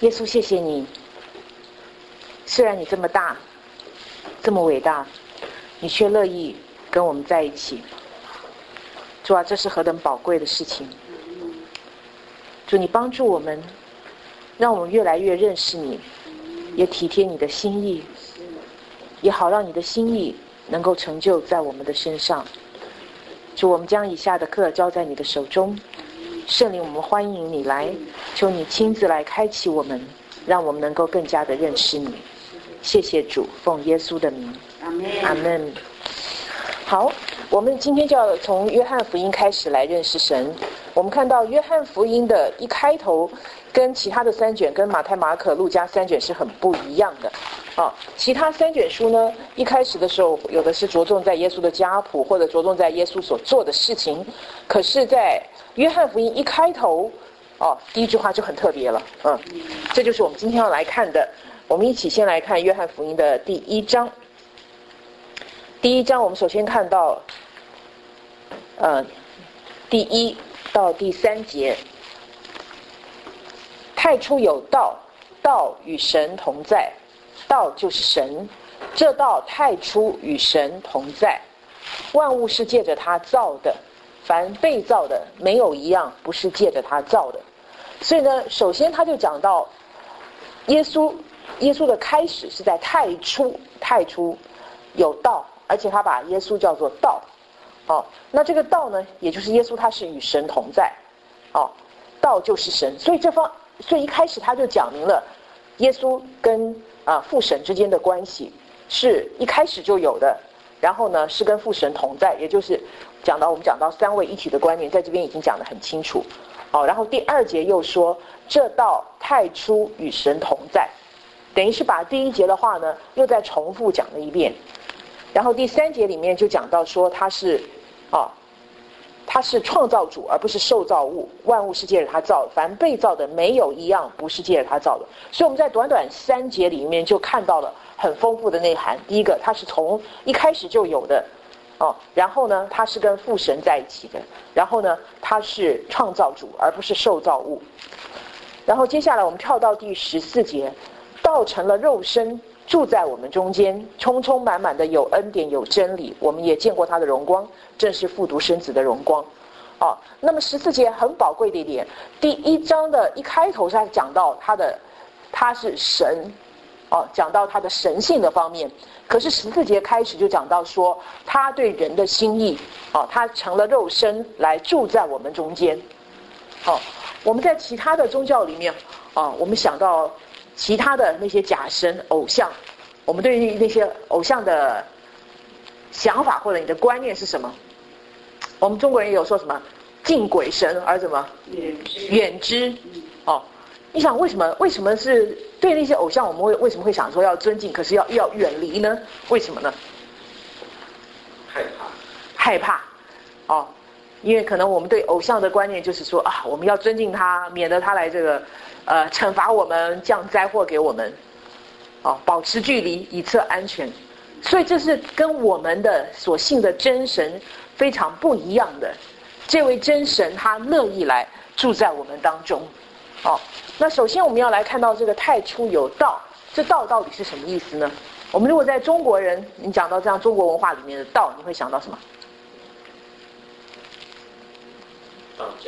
耶稣，谢谢你，虽然你这么大，这么伟大，你却乐意跟我们在一起。主啊，这是何等宝贵的事情！主，你帮助我们，让我们越来越认识你，也体贴你的心意，也好让你的心意能够成就在我们的身上。主，我们将以下的课交在你的手中，圣灵，我们欢迎你来，求你亲自来开启我们，让我们能够更加的认识你。谢谢主，奉耶稣的名，阿们。好，我们今天就要从约翰福音开始来认识神。我们看到约翰福音的一开头跟其他的三卷，跟马太、马可、路加三卷是很不一样的。其他三卷书呢，一开始的时候有的是着重在耶稣的家谱，或者着重在耶稣所做的事情，可是在约翰福音一开头第一句话就很特别了。这就是我们今天要来看的。我们一起先来看约翰福音的第一章。第一章我们首先看到第1到第3节。太初有道，道与神同在，道就是神，这道太初与神同在，万物是借着他造的，凡被造的没有一样不是借着他造的。所以呢，首先他就讲到耶稣的开始是在太初有道，而且他把耶稣叫做道。那这个道呢，也就是耶稣，他是与神同在。道就是神，所以一开始他就讲明了耶稣跟父神之间的关系是一开始就有的，然后呢是跟父神同在，也就是我们讲到三位一体的观念，在这边已经讲得很清楚。然后第2节又说这道太初与神同在，等于是把第1节的话呢又再重复讲了一遍。然后第3节里面就讲到说他是创造主，而不是受造物，万物是借着他造的，凡被造的没有一样不是借着他造的。所以我们在短短3节里面就看到了很丰富的内涵。第一个，他是从一开始就有的，然后呢他是跟父神在一起的，然后呢他是创造主而不是受造物。然后接下来我们跳到第14节，道成了肉身，住在我们中间，充充满满的有恩典有真理，我们也见过他的荣光，正是父独生子的荣光。那么14节很宝贵的一点，第1章的一开头是讲到他是神，讲到他的神性的方面。可是14节开始就讲到说他对人的心意，他成了肉身来住在我们中间。我们在其他的宗教里面我们想到其他的那些假神偶像，我们对于那些偶像的想法或者你的观念是什么？我们中国人也有说什么敬鬼神而什么远之。你想为什么是对那些偶像我们为什么会想说要尊敬，可是要远离呢？为什么呢？害怕因为可能我们对偶像的观念就是说我们要尊敬他，免得他来这个惩罚我们，降灾祸给我们，保持距离以测安全。所以这是跟我们的所信的真神非常不一样的。这位真神他乐意来住在我们当中。那首先我们要来看到这个太初有道，这道到底是什么意思呢？我们如果在中国人，你讲到这样中国文化里面的道，你会想到什么？ 道教。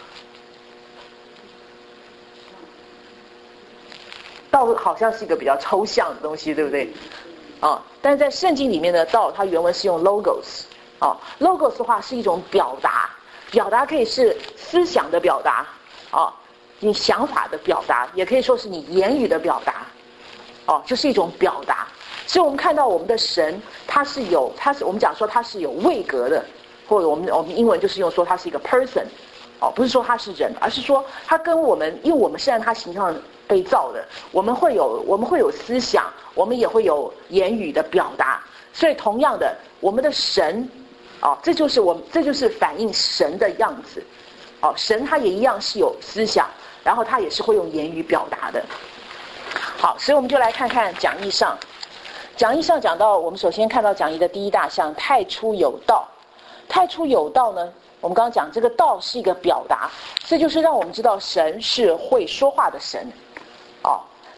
道好像是一个比较抽象的东西，对不对？但是在圣经里面的道，它原文是用 logos。logos 的话是一种表达可以是思想的表达，你想法的表达，也可以说是你言语的表达，就是一种表达。所以我们看到我们的神，我们讲说他是有位格的，或者我们英文就是用说他是一个 person，不是说他是人，而是说他跟我们，因为我们是按他形象被造的，我们会有思想，我们也会有言语的表达。所以同样的，我们的神，这就是反映神的样子。神他也一样是有思想，然后他也是会用言语表达的。好，所以我们就来看看讲义上。讲义上讲到，我们首先看到讲义的第一大项，太初有道。太初有道呢，我们刚刚讲这个道是一个表达，这就是让我们知道神是会说话的神。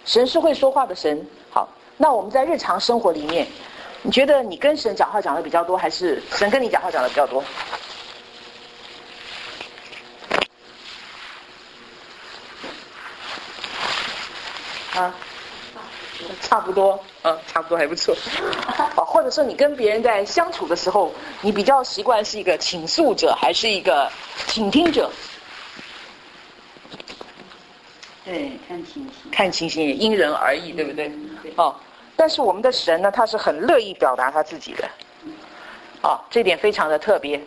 神是会说话的神。好，那我们在日常生活里面，你觉得你跟神讲话讲的比较多，还是神跟你讲话讲的比较多？啊，差不多，差不多还不错。或者说你跟别人在相处的时候，你比较习惯是一个倾诉者，还是一个倾听者？ 对，看情形， 看情形也因人而异，对不对？哦，但是我们的神呢，他是很乐意表达他自己的，这点非常的特别。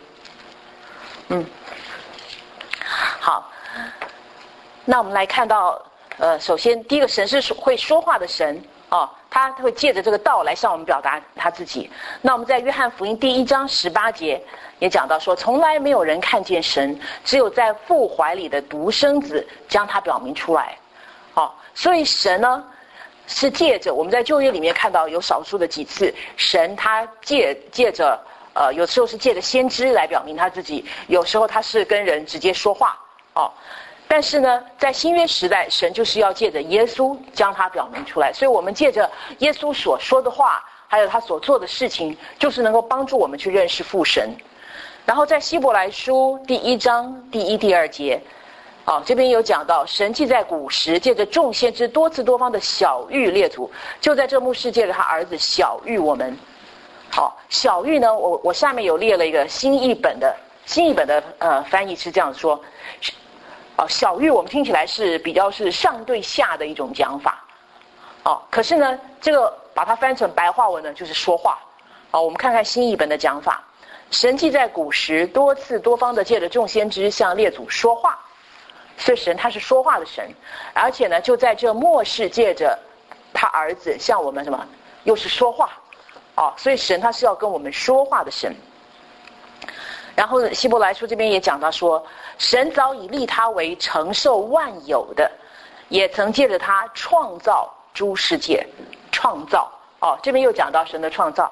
好，那我们来看到，首先第一个，神是会说话的神，他会借着这个道来向我们表达他自己。那我们在约翰福音第1章18节也讲到说，从来没有人看见神，只有在父怀里的独生子将他表明出来。所以神呢是借着，我们在旧约里面看到有少数的几次，神他借着有时候是借着先知来表明他自己，有时候他是跟人直接说话。但是呢，在新约时代，神就是要借着耶稣将他表明出来，所以我们借着耶稣所说的话，还有他所做的事情，就是能够帮助我们去认识父神。然后在希伯来书第1章第1、第2节，这边有讲到，神既在古时借着众先知多次多方的晓谕列祖，就在这幕世借着他儿子晓谕我们。晓谕呢，我下面有列了一个新译本的翻译是这样说。晓谕我们听起来是比较是上对下的一种讲法，可是呢，这个把它翻成白话文呢，就是说话。我们看看新译本的讲法，神既在古时多次多方的借着众先知向列祖说话，所以神他是说话的神，而且呢，就在这末世借着他儿子向我们什么，又是说话，所以神他是要跟我们说话的神。然后希伯来书这边也讲到说，神早已立他为承受万有的，也曾借着他创造诸世界。创造，这边又讲到神的创造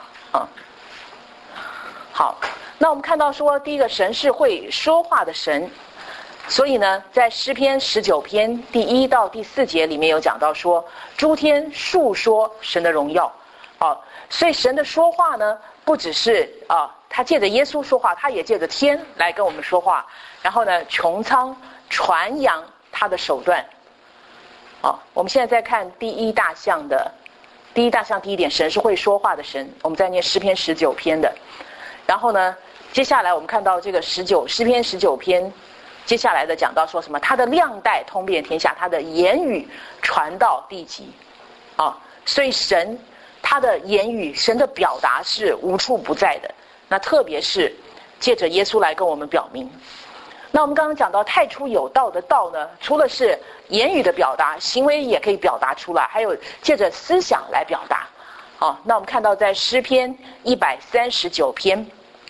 好，那我们看到说，第一个，神是会说话的神，所以呢，在诗篇19篇第1到第4节里面有讲到说，诸天述说神的荣耀。所以神的说话呢，不只是他借着耶稣说话，他也借着天来跟我们说话。然后呢，穹苍传扬他的手段。我们现在在看第一大项第一点，神是会说话的神。我们在念诗篇19篇的。然后呢，接下来我们看到这个诗篇19篇，接下来的讲到说什么？他的量带通遍天下，他的言语传到地极。所以神他的言语，神的表达是无处不在的。那特别是借着耶稣来跟我们表明。那我们刚刚讲到太初有道的道呢，除了是言语的表达，行为也可以表达出来，还有借着思想来表达。那我们看到在诗篇139篇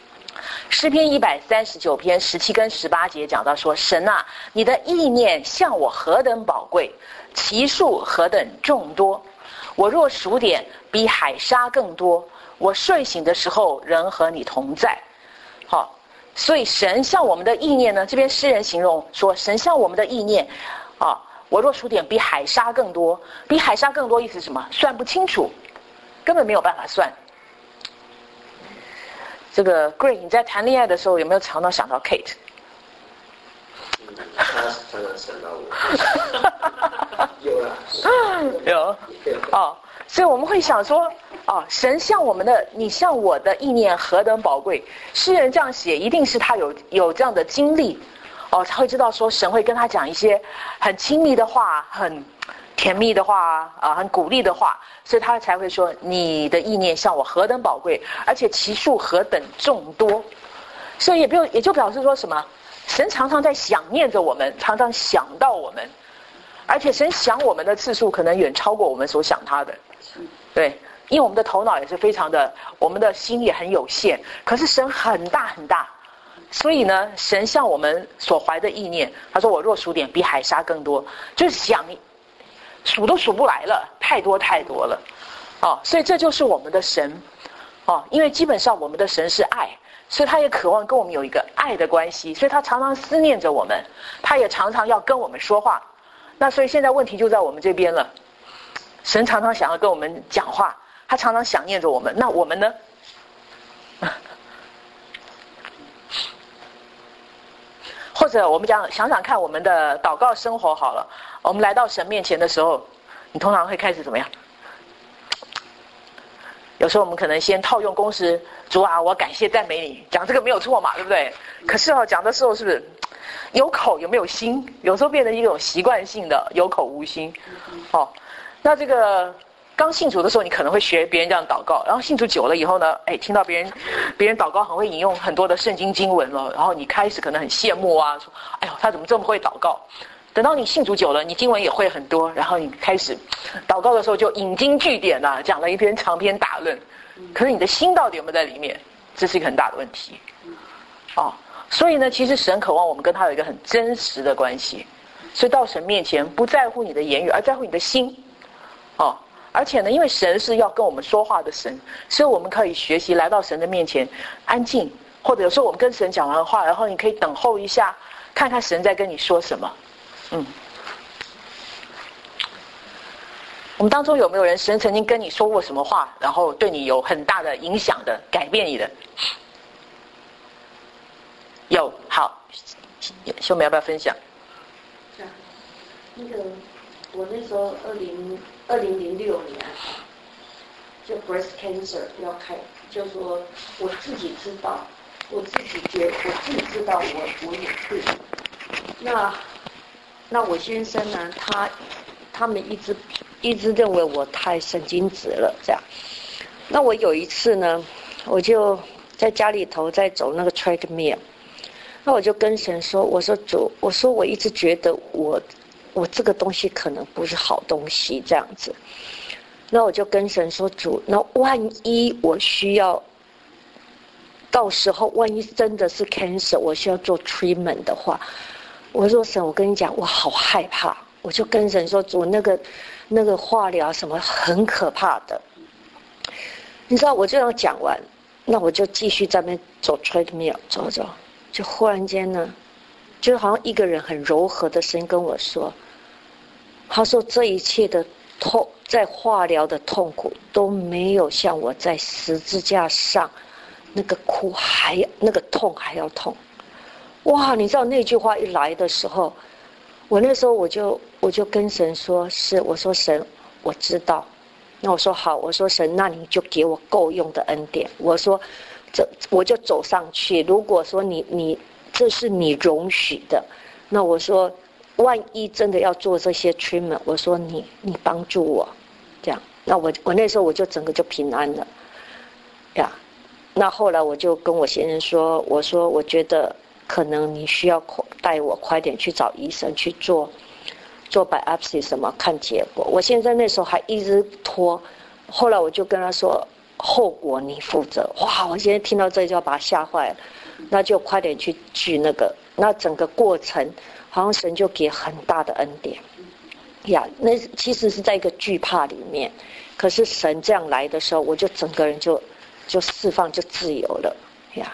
17跟18节讲到说，神啊，你的意念向我何等宝贵，其数何等众多，我若数点，比海沙更多，我睡醒的时候仍和你同在。所以神向我们的意念呢，这边诗人形容说，神向我们的意念我若数点，比海沙更多。比海沙更多意思是什么？算不清楚，根本没有办法算。这个 Gray， 你在谈恋爱的时候有没有常常想到 Kate？ 他常常想到我。有啦。 有。所以我们会想说，神向我们的，你向我的意念何等宝贵。诗人这样写，一定是他有这样的经历，才会知道说神会跟他讲一些很亲密的话，很甜蜜的话，很鼓励的话，所以他才会说，你的意念向我何等宝贵，而且其数何等众多。所以也就表示说什么？神常常在想念着我们，常常想到我们，而且神想我们的次数可能远超过我们所想他的。对，因为我们的头脑也是非常的，我们的心也很有限，可是神很大很大，所以呢，神向我们所怀的意念，他说我若数点，比海沙更多，就是想数都数不来了，太多太多了。所以这就是我们的神。因为基本上我们的神是爱，所以他也渴望跟我们有一个爱的关系，所以他常常思念着我们，他也常常要跟我们说话。 那所以现在问题就在我们这边了。神常常想要跟我们讲话，他常常想念着我们，那我们呢？或者我们想想看我们的祷告生活好了，我们来到神面前的时候，你通常会开始怎么样？有时候我们可能先套用公式，主啊，我感谢赞美你，讲这个没有错嘛，对不对？可是讲的时候是不是有口有没有心？有时候变成一种习惯性的有口无心。那这个刚信主的时候，你可能会学别人这样祷告，然后信主久了以后呢，听到别人祷告很会引用很多的圣经经文了，然后你开始可能很羡慕啊，说哎呦他怎么这么会祷告？等到你信主久了，你经文也会很多，然后你开始祷告的时候就引经据典啊，讲了一篇长篇大论。可是你的心到底有没有在里面？这是一个很大的问题。所以呢，其实神渴望我们跟他有一个很真实的关系。所以到神面前，不在乎你的言语，而在乎你的心。而且呢，因为神是要跟我们说话的神，所以我们可以学习来到神的面前，安静，或者有时候我们跟神讲完话，然后你可以等候一下，看看神在跟你说什么。我们当中有没有人神曾经跟你说过什么话，然后对你有很大的影响的，改变你的？有，好，秀美要不要分享？ 那个我那时候2006年就 breast cancer 要开，就说我自己知道，我自己知道我有病。那我先生呢，他们一直认为我太神经质了，这样。那我有一次呢，我就在家里头在走那个 treadmill， 那我就跟神说，我说主，我说我一直觉得我这个东西可能不是好东西这样子。那我就跟神说，主，那万一我需要，到时候万一真的是 cancer， 我需要做 treatment 的话，我说神，我跟你讲，我好害怕。我就跟神说，主，那个化疗什么很可怕的。你知道，我这样讲完，那我就继续在那边走 treadmill 走，就忽然间呢，就好像一个人很柔和的声音跟我说，他说这一切的痛，在化疗的痛苦都没有像我在十字架上那个哭那个痛还要痛。哇，你知道那句话一来的时候，我那时候我就跟神说，我说神，我知道。那我说好，我说神，那你就给我够用的恩典。我说我就走上去，如果说你这是你容许的，那我说万一真的要做这些 treatment， 我说你帮助我，这样。那我那时候我就整个就平安了呀。那后来我就跟我先生说，我说我觉得可能你需要带我快点去找医生去做 biopsy 什么看结果。我现在那时候还一直拖，后来我就跟他说后果你负责。哇，我现在听到这就要把他吓坏了，那就快点去那个。那整个过程好像神就给很大的恩典呀。那其实是在一个惧怕里面，可是神这样来的时候，我就整个人就释放，就自由了呀。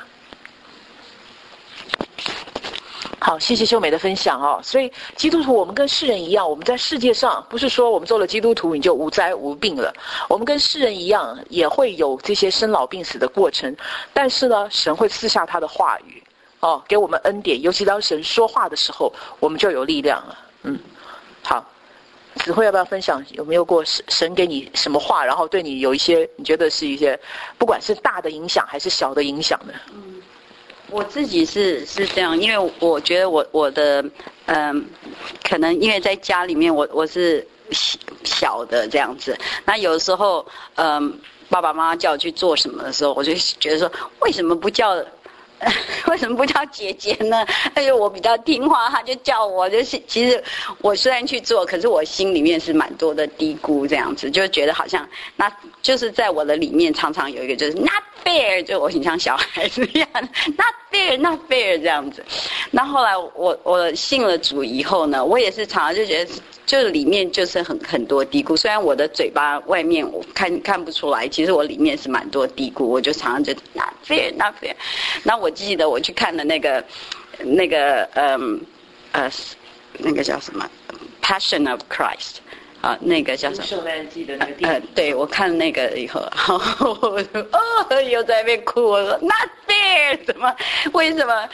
好，谢谢秀美的分享所以基督徒我们跟世人一样，我们在世界上不是说我们做了基督徒你就无灾无病了，我们跟世人一样也会有这些生老病死的过程，但是呢，神会赐下他的话语给我们恩典，尤其当神说话的时候，我们就有力量了。好，子慧要不要分享有没有过神给你什么话，然后对你有一些你觉得是一些不管是大的影响还是小的影响呢？ 我自己是这样，因为我觉得我的可能因为在家里面我是小的这样子，那有时候爸爸妈妈叫我去做什么的时候，我就觉得说为什么不叫姐姐呢？我比较听话，他就叫我。就是其实我虽然去做，可是我心里面是蛮多的嘀咕，这样子就觉得好像那就是在我的里面常常有一个就是 not fair， 就我很像小孩子一样 not fair 这样子。那后来我信了主以后呢，我也是常常就觉得就是里面就是很多嘀咕，虽然我的嘴巴外面我看不出来，其实我里面是蛮多嘀咕，我就常常就 not fair。那我记得我去看了那个叫什么 Passion of Christ》。啊，那个叫什么？ 圣诞季的那个电影。 对，我看那个以后，然后我就又在那边哭。我说 Not fair， 怎么？为什么？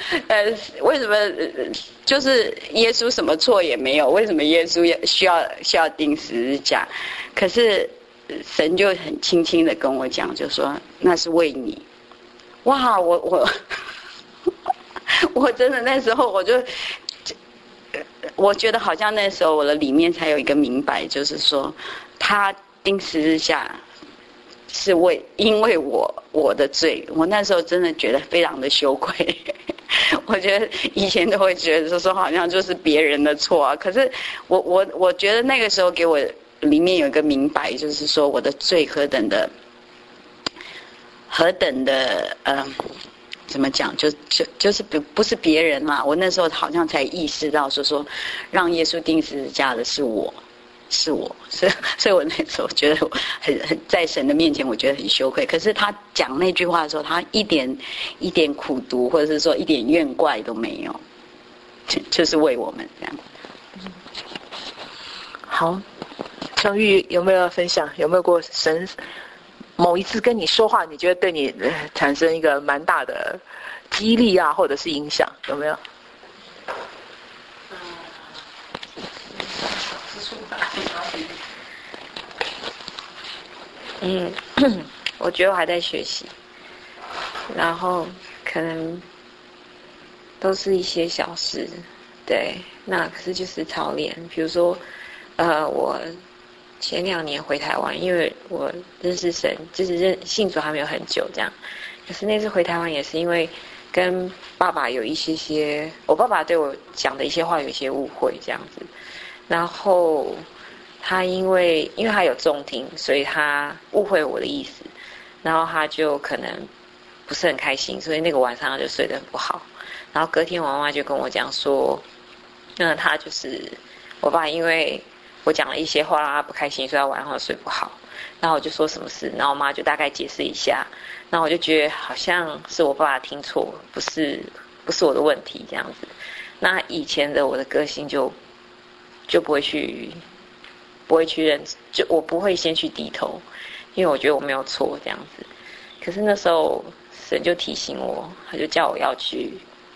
就是耶稣什么错也没有？为什么耶稣需要钉十字架？可是神就很轻轻的跟我讲，就说那是为你。哇，我真的那时候我觉得好像那时候我的里面才有一个明白，就是说他钉十字架是因为我的罪。我那时候真的觉得非常的羞愧。我觉得以前都会觉得说好像就是别人的错啊，可是我觉得那个时候给我里面有一个明白，就是说我的罪何等的怎么讲？就是不是别人啦。我那时候好像才意识到说让耶稣钉十字架的是我，所以我那时候觉得我很在神的面前，我觉得很羞愧。可是他讲那句话的时候，他一点苦毒，或者是说一点怨怪都没有，就是为我们这样。 好，成玉有没有分享？有没有过神某一次跟你说话，你觉得对你产生一个蛮大的激励啊，或者是影响，有没有？ 我觉得我还在学习，然后可能都是一些小事，对，那可是就是操练。比如说，我前2年回台湾，因为我认识神，就是信主还没有很久这样。可是那次回台湾也是因为跟爸爸有一些，我爸爸对我讲的一些话有一些误会这样子，然后他因为他有重听，所以他误会我的意思，然后他就可能不是很开心，所以那个晚上就睡得很不好。然后隔天我妈妈就跟我讲说，他就是我爸因为我讲了一些话让他不开心，所以他晚上睡不好。然后我就说什么事，然后我妈就大概解释一下，然后我就觉得好像是我爸爸听错，不是我的问题这样子。那以前的我的个性就不会去认，就我不会先去低头，因为我觉得我没有错这样子。可是那时候神就提醒我，他就叫我要去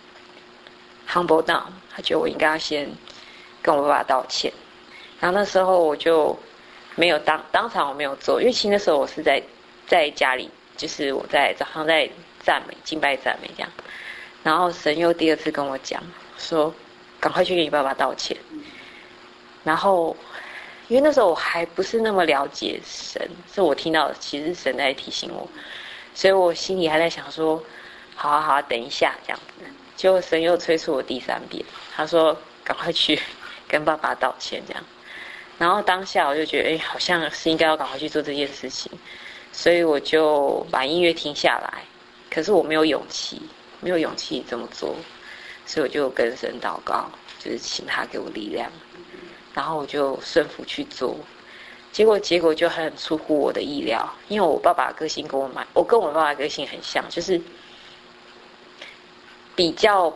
humble down， 他觉得我应该要先跟我爸爸道歉。然后那时候我就没有当场我没有做，因为其实那时候我是在家里，就是我在早上在赞美敬拜赞美这样。然后神又第2次跟我讲说，赶快去跟你爸爸道歉。然后因为那时候我还不是那么了解神，是我听到的其实是神在提醒我，所以我心里还在想说，好啊，等一下这样子。结果神又催促我第3遍，他说赶快去跟爸爸道歉这样。然后当下我就觉得，好像是应该要赶快去做这件事情，所以我就把音乐停下来。可是我没有勇气这么做，所以我就跟神祷告，就是请他给我力量。然后我就顺服去做，结果就很出乎我的意料，因为我爸爸的个性跟我爸爸的个性很像，就是比较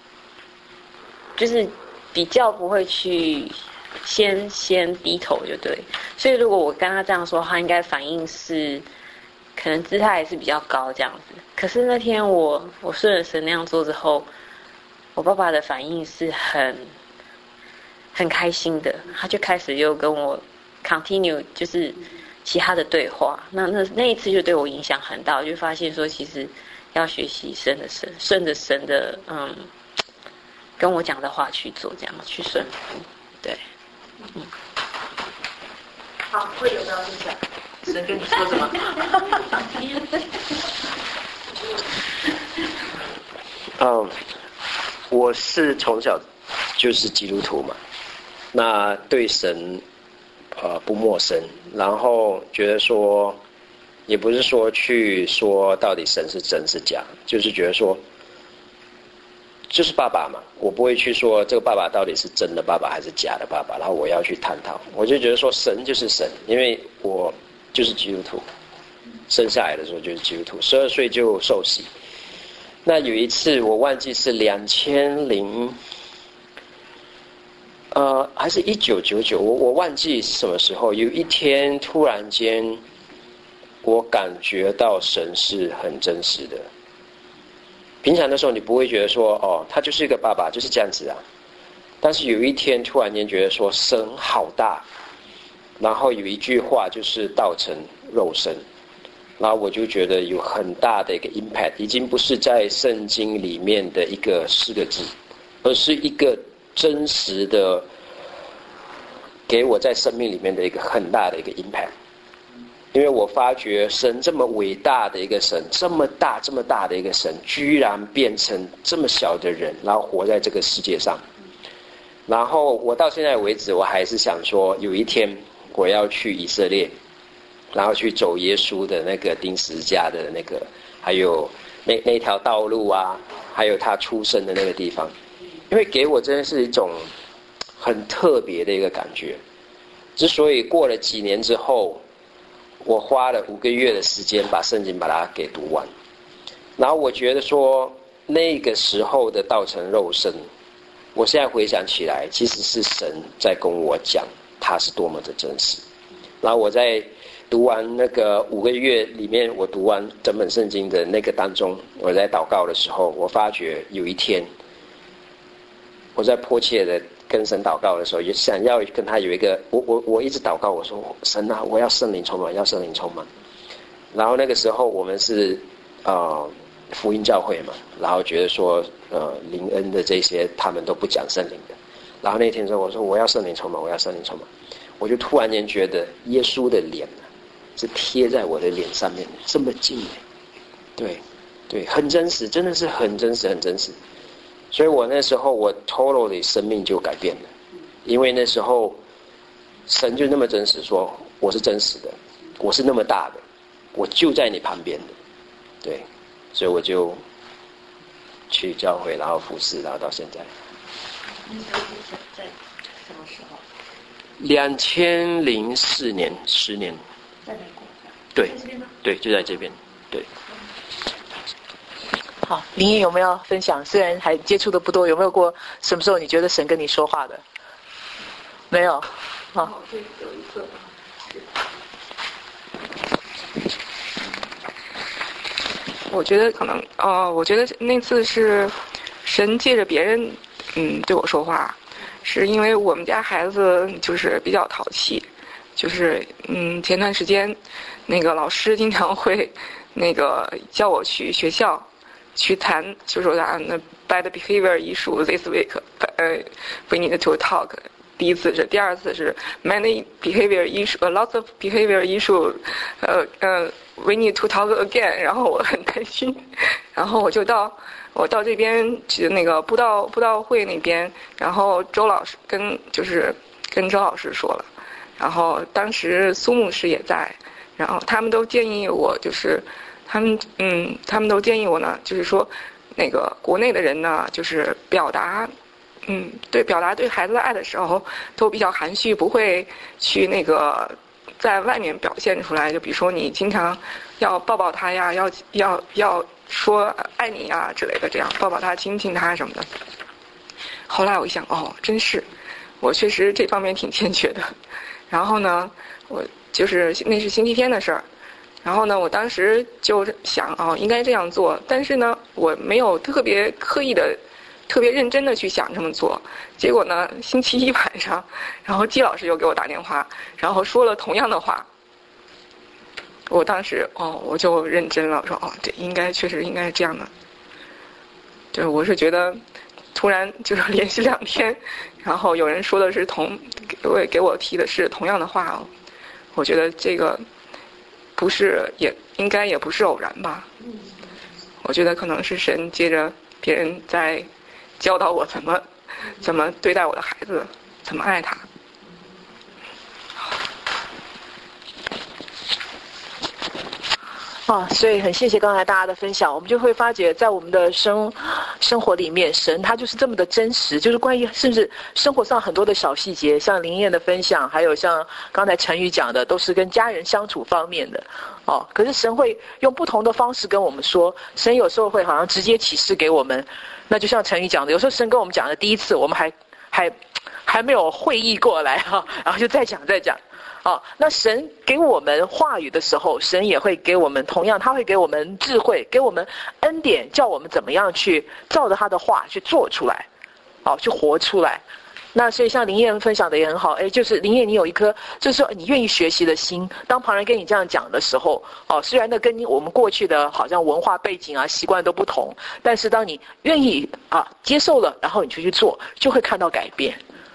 不会去先低头就对。所以如果我跟他这样说，他应该反应是可能姿态是比较高这样子。可是那天我顺着神那样做之后，我爸爸的反应是很开心的，他就开始又跟我 continue 就是其他的对话。那一次就对我影响很大，我就发现说其实要学习顺着神的跟我讲的话去做，这样去顺服。对， 好，会有没有分享？神跟你说什么？ 我是从小就是基督徒嘛，那对神不陌生，然后觉得说也不是说去说到底神是真是假，就是觉得说就是爸爸嘛，我不会去说这个爸爸到底是真的爸爸还是假的爸爸，然后我要去探讨。我就觉得说神就是神，因为我就是基督徒，生下来的时候就是基督徒，12岁就受洗。那有一次我忘记是2000 还是1999，我忘记什么时候，有一天突然间，我感觉到神是很真实的。平常的时候你不会觉得说，哦，他就是一个爸爸，就是这样子啊。但是有一天突然间觉得说，神好大，然后有一句话就是道成肉身，然后我就觉得有很大的一个 impact， 已经不是在圣经里面的一个4个字，而是一个真实的给我在生命里面的一个很大的一个 impact。因为我发觉神这么伟大的一个神，这么大的一个神，居然变成这么小的人，然后活在这个世界上。然后我到现在为止，我还是想说，有一天我要去以色列，然后去走耶稣的那个钉十字架的那个，还有那条道路啊，还有他出生的那个地方，因为给我真的是一种很特别的一个感觉。之所以过了几年之后，我花了5个月的时间把圣经把它给读完，然后我觉得说那个时候的道成肉身，我现在回想起来，其实是神在跟我讲他是多么的真实。然后我在读完那个5个月里面，我读完整本圣经的那个当中，我在祷告的时候，我发觉有一天我在迫切的跟神祷告的时候，也想要跟他有一个，我一直祷告，我说神啊，我要圣灵充满，要圣灵充满。然后那个时候我们是福音教会嘛，然后觉得说灵恩的这些他们都不讲圣灵的。然后那天说我说我要圣灵充满，我要圣灵充满，我就突然间觉得耶稣的脸是贴在我的脸上面的，这么近，对，很真实，真的是很真实，很真实。所以我那时候我 totally 生命就改变了，因为那时候神就那么真实说，我是真实的，我是那么大的，我就在你旁边的，对，所以我就去教会，然后服侍，然后到现在。 那时候是在什么时候 ？2004年，10年。 在美国。 对，对，就在这边，对。 好，林燕有没有要分享？虽然还接触的不多，有没有过什么时候你觉得神跟你说话的？没有。好。 对，有一个。 我觉得可能，我觉得那次是神借着别人，对我说话，是因为我们家孩子就是比较淘气，就是前段时间，那个老师经常会那个叫我去学校。去谈，就说那 bad behavior issue this week， we need to talk。第一次是，第二次是 many behavior issue，lots of behavior issue，we need to talk again。然后我很担心，然后我到这边去那个布道会那边，然后周老师跟周老师说了，然后当时苏牧师也在，然后他们都建议我就是。他们都建议我呢，就是说，那个国内的人呢，就是表达对孩子的爱的时候，都比较含蓄，不会去那个在外面表现出来。就比如说你经常要抱抱他呀，要说爱你呀之类的，这样抱抱他、亲亲他什么的。后来我一想，真是，我确实这方面挺欠缺的。然后呢，我就是那是星期天的事儿。然后呢，我当时就想应该这样做，但是呢，我没有特别刻意的、特别认真的去想这么做。结果呢，星期一晚上，然后季老师又给我打电话，然后说了同样的话。我当时我就认真了，我说这确实应该是这样的。就是我是觉得，突然就是连续2天，然后有人说的是给我提的是同样的话我觉得这个。不是，也应该也不是偶然吧。我觉得可能是神接着别人在教导我怎么对待我的孩子，怎么爱他。 所以很谢谢刚才大家的分享，我们就会发觉在我们的生活里面，神他就是这么的真实，就是关于甚至生活上很多的小细节，像林燕的分享，还有像刚才陈宇讲的，都是跟家人相处方面的可是神会用不同的方式跟我们说，神有时候会好像直接启示给我们，那就像陈宇讲的，有时候神跟我们讲的第一次，我们还还没有会意过来哈，然后就再讲。那神给我们话语的时候，神也会给我们同样，他会给我们智慧，给我们恩典，叫我们怎么样去照着他的话去做出来，去活出来。那所以像林燕分享的也很好，就是林燕你有一颗就是说你愿意学习的心，当旁人跟你这样讲的时候，虽然那跟我们过去的好像文化背景啊习惯都不同，但是当你愿意接受了，然后你就去做，就会看到改变。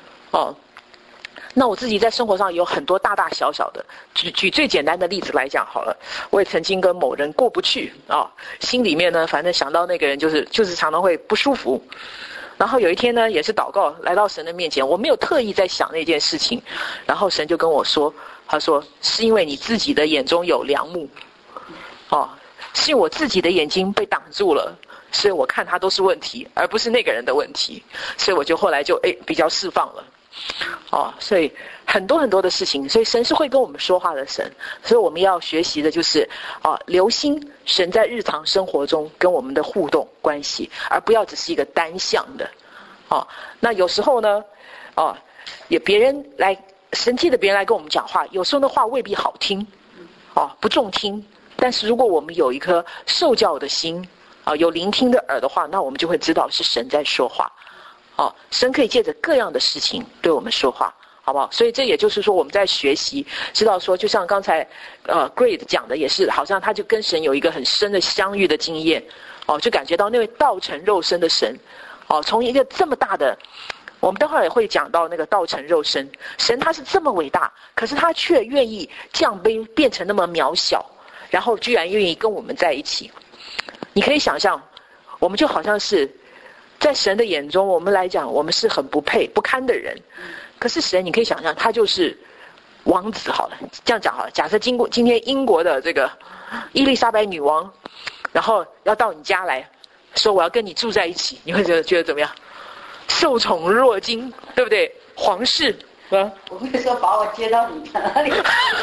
那我自己在生活上有很多大大小小的，举最简单的例子来讲好了，我也曾经跟某人过不去心里面呢反正想到那个人就是常常会不舒服。然后有一天呢，也是祷告来到神的面前，我没有特意在想那件事情，然后神就跟我说，他说是因为你自己的眼中有梁木，是因为我自己的眼睛被挡住了，所以我看他都是问题，而不是那个人的问题，所以我就后来就比较释放了。所以很多很多的事情，所以神是会跟我们说话的神，所以我们要学习的就是留心神在日常生活中跟我们的互动关系，而不要只是一个单向的。那有时候呢也别人来神借着别人来跟我们讲话，有时候的话未必好听不中听，但是如果我们有一颗受教的心有聆听的耳的话，那我们就会知道是神在说话。神可以借着各样的事情对我们说话，好不好？所以这也就是说我们在学习，知道说就像刚才Great 讲的也是，好像他就跟神有一个很深的相遇的经验，就感觉到那位道成肉身的神，从一个这么大的，我们待会儿也会讲到那个道成肉身，神他是这么伟大，可是他却愿意降卑变成那么渺小，然后居然愿意跟我们在一起。你可以想象，我们就好像是在神的眼中，我们来讲，我们是很不配不堪的人，可是神你可以想象他就是王子好了，这样讲好了，假设今天英国的这个伊丽莎白女王，然后要到你家来说我要跟你住在一起，你会觉得怎么样？受宠若惊，对不对？皇室我会说把我接到你那里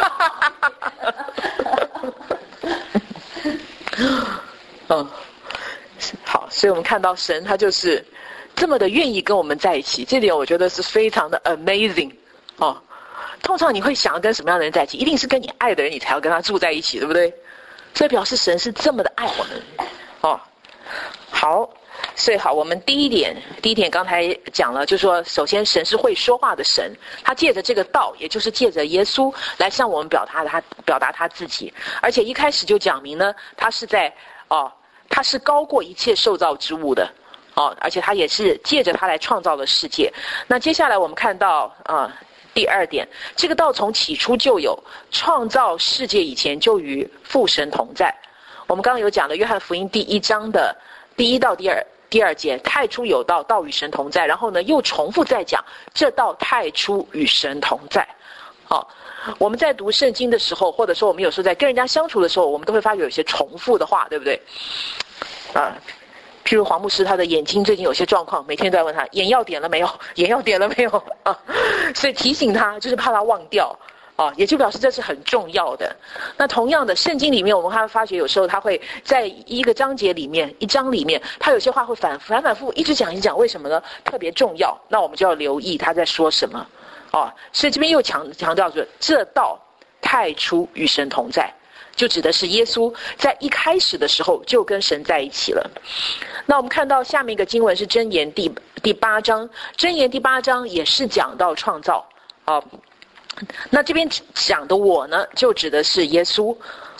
好，所以我们看到神他就是这么的愿意跟我们在一起，这点我觉得是非常的 amazing 通常你会想要跟什么样的人在一起？一定是跟你爱的人，你才要跟他住在一起，对不对？所以表示神是这么的爱我们好，所以好，我们第一点刚才讲了，就是说首先神是会说话的神，他借着这个道，也就是借着耶稣来向我们表达他自己，而且一开始就讲明呢，他是在他是高过一切受造之物的而且他也是借着他来创造了世界。那接下来我们看到第二点，这个道从起初就有，创造世界以前就与父神同在。我们刚刚有讲了约翰福音第1章的第1到第二节，太初有道，道与神同在，然后呢又重复再讲这道太初与神同在。我们在读圣经的时候，或者说我们有时候在跟人家相处的时候，我们都会发觉有些重复的话，对不对？譬如黄牧师他的眼睛最近有些状况，每天都在问他眼药点了没有，眼药点了没有所以提醒他就是怕他忘掉也就表示这是很重要的。那同样的圣经里面我们还会发觉有时候他会在一个章节里面一章里面，他有些话会反复一直讲，为什么呢？特别重要，那我们就要留意他在说什么所以这边又强调说这道太初与神同在，就指的是耶稣在一开始的时候就跟神在一起了。那我们看到下面一个经文是箴言第8章，箴言第8章也是讲到创造那这边讲的我呢，就指的是耶稣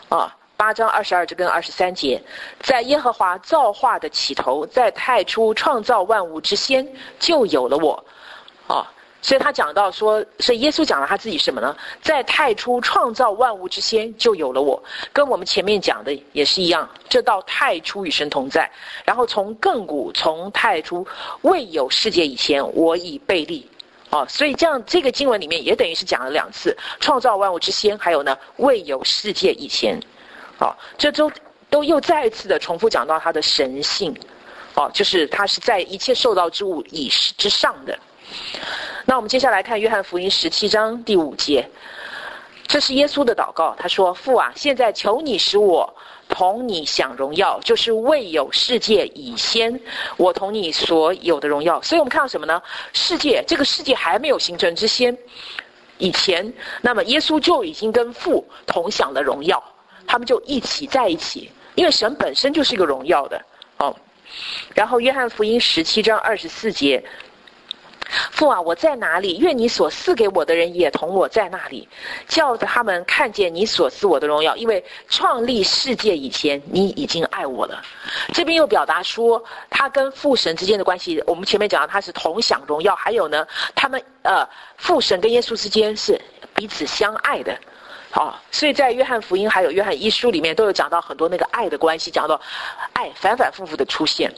8章22节跟23节，在耶和华造化的起头，在太初创造万物之先，就有了我所以他讲到说，所以耶稣讲了他自己什么呢？在太初创造万物之先，就有了我，跟我们前面讲的也是一样，这道太初与神同在，然后从亘古从太初未有世界以前，我已被立所以这个经文里面也等于是讲了2次，创造万物之先，还有呢未有世界以前这都又再一次的重复讲到他的神性就是他是在一切受造之物之上的。那我们接下来看约翰福音17章第5节， 这是耶稣的祷告，他说：父啊，现在求你使我同你享荣耀，就是未有世界以先，我同你所有的荣耀。所以我们看到什么呢？这个世界还没有形成之先，以前，那么耶稣就已经跟父同享了荣耀，他们就一起在一起，因为神本身就是一个荣耀的。然后约翰福音17章24节，父啊，我在哪里？愿你所赐给我的人也同我在那里，叫他们看见你所赐我的荣耀。因为创立世界以前，你已经爱我了。这边又表达说，他跟父神之间的关系，我们前面讲到他是同享荣耀，还有呢，他们父神跟耶稣之间是彼此相爱的。所以在约翰福音还有约翰一书里面都有讲到很多那个爱的关系，讲到爱反反复复的出现。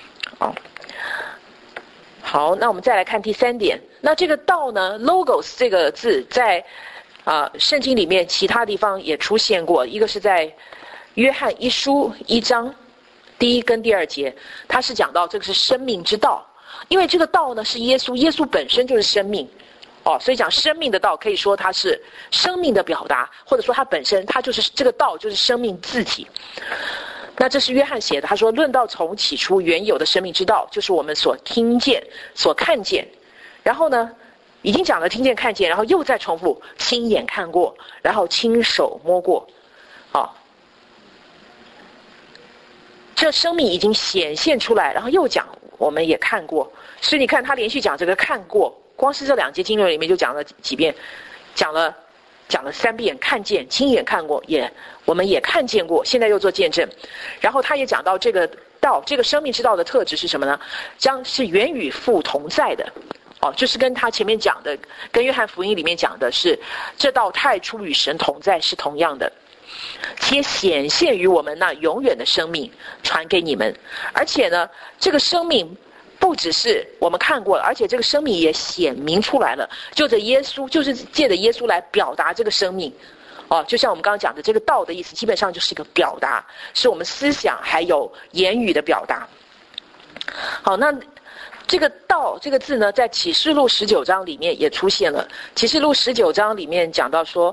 好，那我们再来看第3点。那这个道呢 ，logos 这个字在圣经里面其他地方也出现过，一个是在约翰一书1章第1跟第2节，它是讲到这个是生命之道，因为这个道呢是耶稣，耶稣本身就是生命。所以讲生命的道，可以说它是生命的表达，或者说它本身，它就是这个道，就是生命自体。那这是约翰写的，他说：论到从起初原有的生命之道，就是我们所听见、所看见。然后呢，已经讲了听见、看见，然后又再重复亲眼看过，然后亲手摸过。这生命已经显现出来，然后又讲我们也看过。所以你看他连续讲这个看过。光是这2节经文里面就讲了几遍，讲了3遍，看见，亲眼看过，我们也看见过，现在又做见证。然后他也讲到这个道，这个生命之道的特质是什么呢？将是原与父同在的。就是跟他前面讲的，跟约翰福音里面讲的是，这道太初与神同在是同样的，且显现于我们那永远的生命，传给你们。而且呢，这个生命不只是我们看过了，而且这个生命也显明出来了，就是借着耶稣来表达这个生命。就像我们刚刚讲的，这个道的意思基本上就是一个表达，是我们思想还有言语的表达。好，那这个道这个字呢，在启示录19章里面也出现了。启示录19章里面讲到说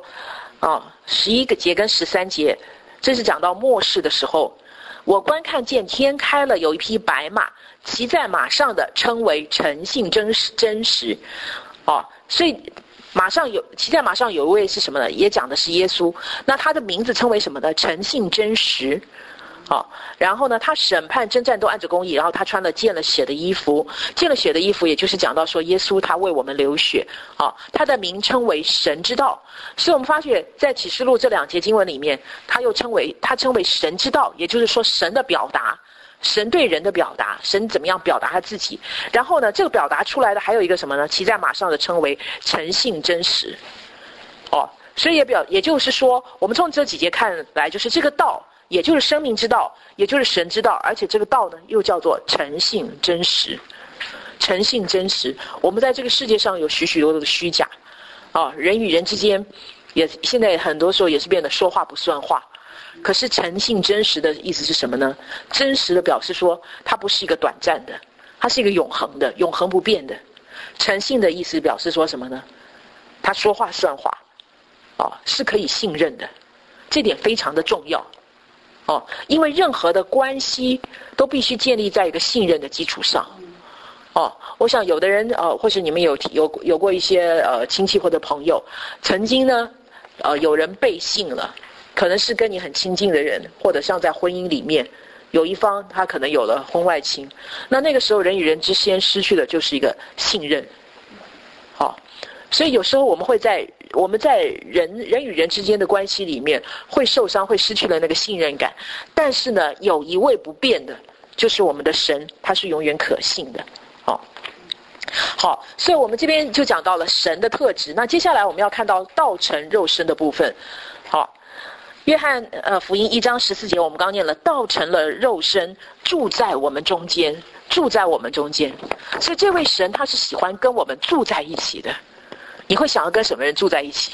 ，11个节跟13节，这是讲到末世的时候，我观看见天开了，有一匹白马，骑在马上的称为诚信真实。所以骑在马上有一位是什么呢？也讲的是耶稣。那他的名字称为什么呢？诚信真实。然后呢，他审判征战都按着公义，然后他穿了见了血的衣服，见了血的衣服也就是讲到说耶稣他为我们流血。他的名称为神之道。所以我们发觉在启示录这2节经文里面，他称为神之道，也就是说神的表达，神对人的表达，神怎么样表达他自己。然后呢，这个表达出来的还有一个什么呢？骑在马上的称为诚信真实。所以也就是说，我们从这几节看来，就是这个道也就是生命之道，也就是神之道，而且这个道呢又叫做诚信真实。诚信真实，我们在这个世界上有许许多多的虚假人与人之间也现在很多时候也是变得说话不算话。可是诚信真实的意思是什么呢？真实的表示说它不是一个短暂的，它是一个永恒的，永恒不变的。诚信的意思表示说什么呢？他说话算话是可以信任的，这点非常的重要。因为任何的关系都必须建立在一个信任的基础上。我想有的人或是你们有过一些亲戚或者朋友，曾经呢有人背信了，可能是跟你很亲近的人，或者像在婚姻里面有一方他可能有了婚外情，那个时候人与人之间失去的就是一个信任。所以有时候我们在人与人之间的关系里面会受伤，会失去了那个信任感。但是呢，有一位不变的，就是我们的神，他是永远可信的。好，所以我们这边就讲到了神的特质。那接下来我们要看到道成肉身的部分。好，约翰福音1章14节，我们刚念了，道成了肉身，住在我们中间，住在我们中间。所以这位神他是喜欢跟我们住在一起的。你会想要跟什么人住在一起？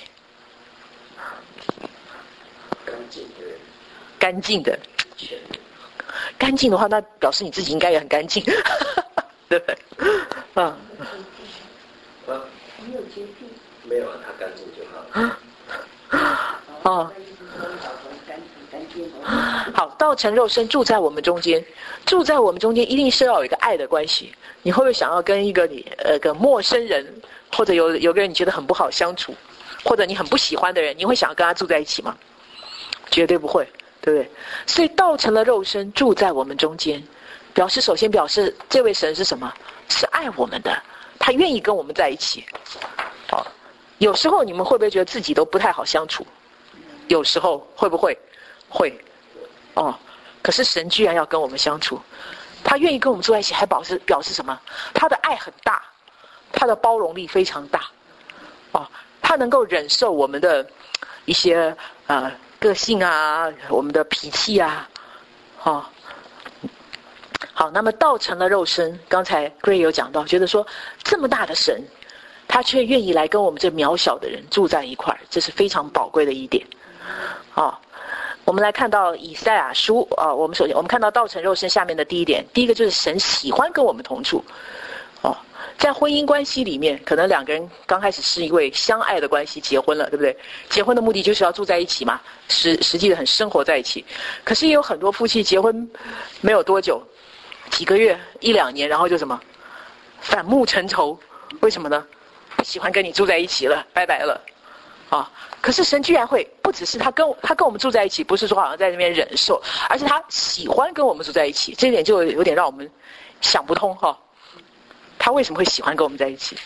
干净的。干净的话，那表示你自己应该也很干净，对不对？ 没有洁癖。 没有，他干净就好。 啊。好，道成肉身住在我们中间，住在我们中间一定是要有一个爱的关系。你会不会想要跟一个个陌生人，或者有个人你觉得很不好相处，或者你很不喜欢的人，你会想要跟他住在一起吗？绝对不会，对不对？所以道成了肉身住在我们中间，首先表示这位神是什么？是爱我们的，他愿意跟我们在一起。好，有时候你们会不会觉得自己都不太好相处？有时候会不会？会。可是神居然要跟我们相处，他愿意跟我们住在一起，还表示什么？他的爱很大，他的包容力非常大。他能够忍受我们的一些个性啊，我们的脾气啊。好，那么道成了肉身，刚才 Gray 有讲到，觉得说这么大的神，他却愿意来跟我们这渺小的人住在一块儿，这是非常宝贵的一点。我们来看到以赛亚书我们看到道成肉身下面的第一点，第一个就是神喜欢跟我们同住。在婚姻关系里面，可能两个人刚开始是一位相爱的关系，结婚了，对不对？结婚的目的就是要住在一起嘛，实际的很生活在一起。可是也有很多夫妻结婚没有多久，几个月1-2年，然后就什么反目成仇，为什么呢？不喜欢跟你住在一起了，拜拜了。可是神居然会不只是他跟我们住在一起，不是说好像在那边忍受，而是他喜欢跟我们住在一起，这一点就有点让我们想不通他为什么会喜欢跟我们在一起？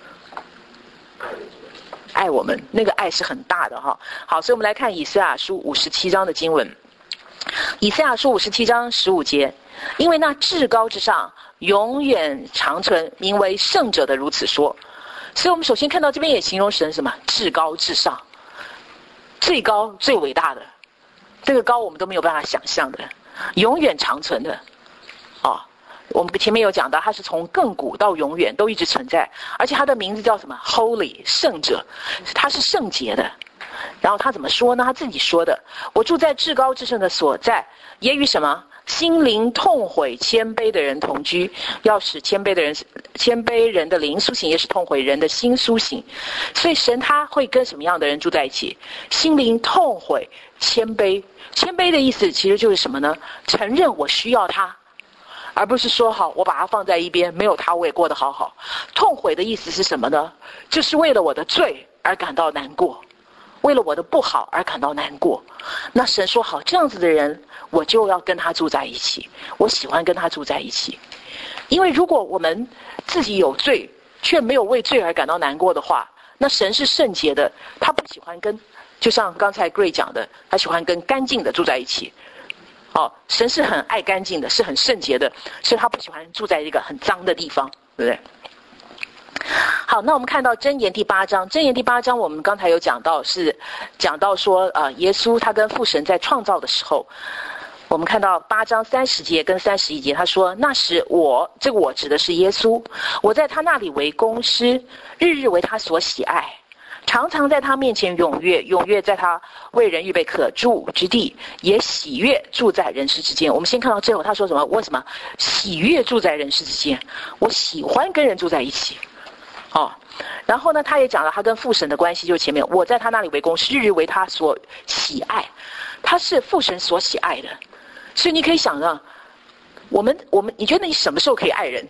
爱我们，那个爱是很大的好，所以我们来看以赛亚书57章的经文。以赛亚书57章15节，因为那至高之上永远长存，名为圣者的如此说。所以我们首先看到这边也形容神什么？至高至上，最高最伟大的，这个高我们都没有办法想象的，永远长存的。我们前面有讲到，他是从亘古到永远都一直存在，而且他的名字叫什么 ？Holy 圣者，他是圣洁的。然后他怎么说呢？他自己说的：“我住在至高至圣的所在，也与什么心灵痛悔谦卑的人同居，要使谦卑人的灵苏醒，也使痛悔人的心苏醒。”所以神他会跟什么样的人住在一起？心灵痛悔谦卑，谦卑的意思其实就是什么呢？承认我需要他。而不是说好我把它放在一边，没有他我也过得好好。痛悔的意思是什么呢？就是为了我的罪而感到难过，为了我的不好而感到难过。那神说好，这样子的人我就要跟他住在一起，我喜欢跟他住在一起。因为如果我们自己有罪却没有为罪而感到难过的话，那神是圣洁的，他不喜欢就像刚才 Gray 讲的，他喜欢跟干净的住在一起。神是很爱干净的，是很圣洁的，所以他不喜欢住在一个很脏的地方，对不对？好，那我们看到箴言第8章，箴言第8章我们刚才有讲到说耶稣他跟父神在创造的时候，我们看到8章30节跟31节，他说那时我指的是耶稣，我在他那里为工师，日日为他所喜爱，常常在他面前踊跃在他为人预备可住之地，也喜悦住在人世之间。我们先看到最后他说什么？为什么喜悦住在人世之间？我喜欢跟人住在一起。然后呢他也讲了他跟父神的关系，就是前面我在他那里为工师，日日为他所喜爱，他是父神所喜爱的。所以你可以想到你觉得你什么时候可以爱人？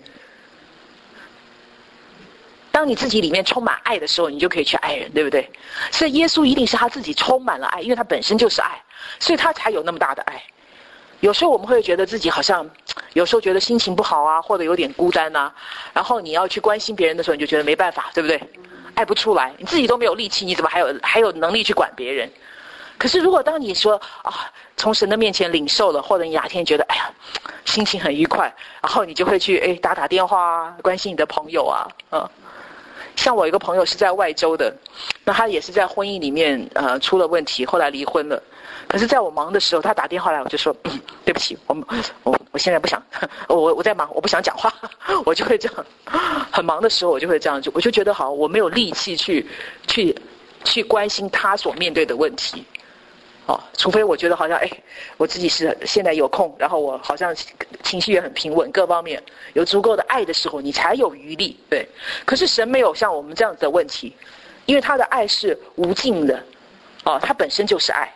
当你自己里面充满爱的时候，你就可以去爱人，对不对？所以耶稣一定是他自己充满了爱，因为他本身就是爱，所以他才有那么大的爱。有时候我们会觉得自己好像有时候觉得心情不好啊，或者有点孤单啊，然后你要去关心别人的时候，你就觉得没办法，对不对？爱不出来，你自己都没有力气，你怎么还有能力去管别人？可是如果当你说从神的面前领受了，或者你哪天觉得心情很愉快，然后你就会去打电话啊，关心你的朋友啊。像我一个朋友是在外州的，那他也是在婚姻里面出了问题，后来离婚了。可是在我忙的时候，他打电话来，我就说对不起，我现在不想，我在忙，我不想讲话，我就会这样。很忙的时候我就会这样，我就觉得好，我没有力气去关心他所面对的问题。除非我觉得好像我自己是现在有空，然后我好像情绪也很平稳，各方面有足够的爱的时候，你才有余力。对，可是神没有像我们这样子的问题，因为他的爱是无尽的， 它本身就是爱。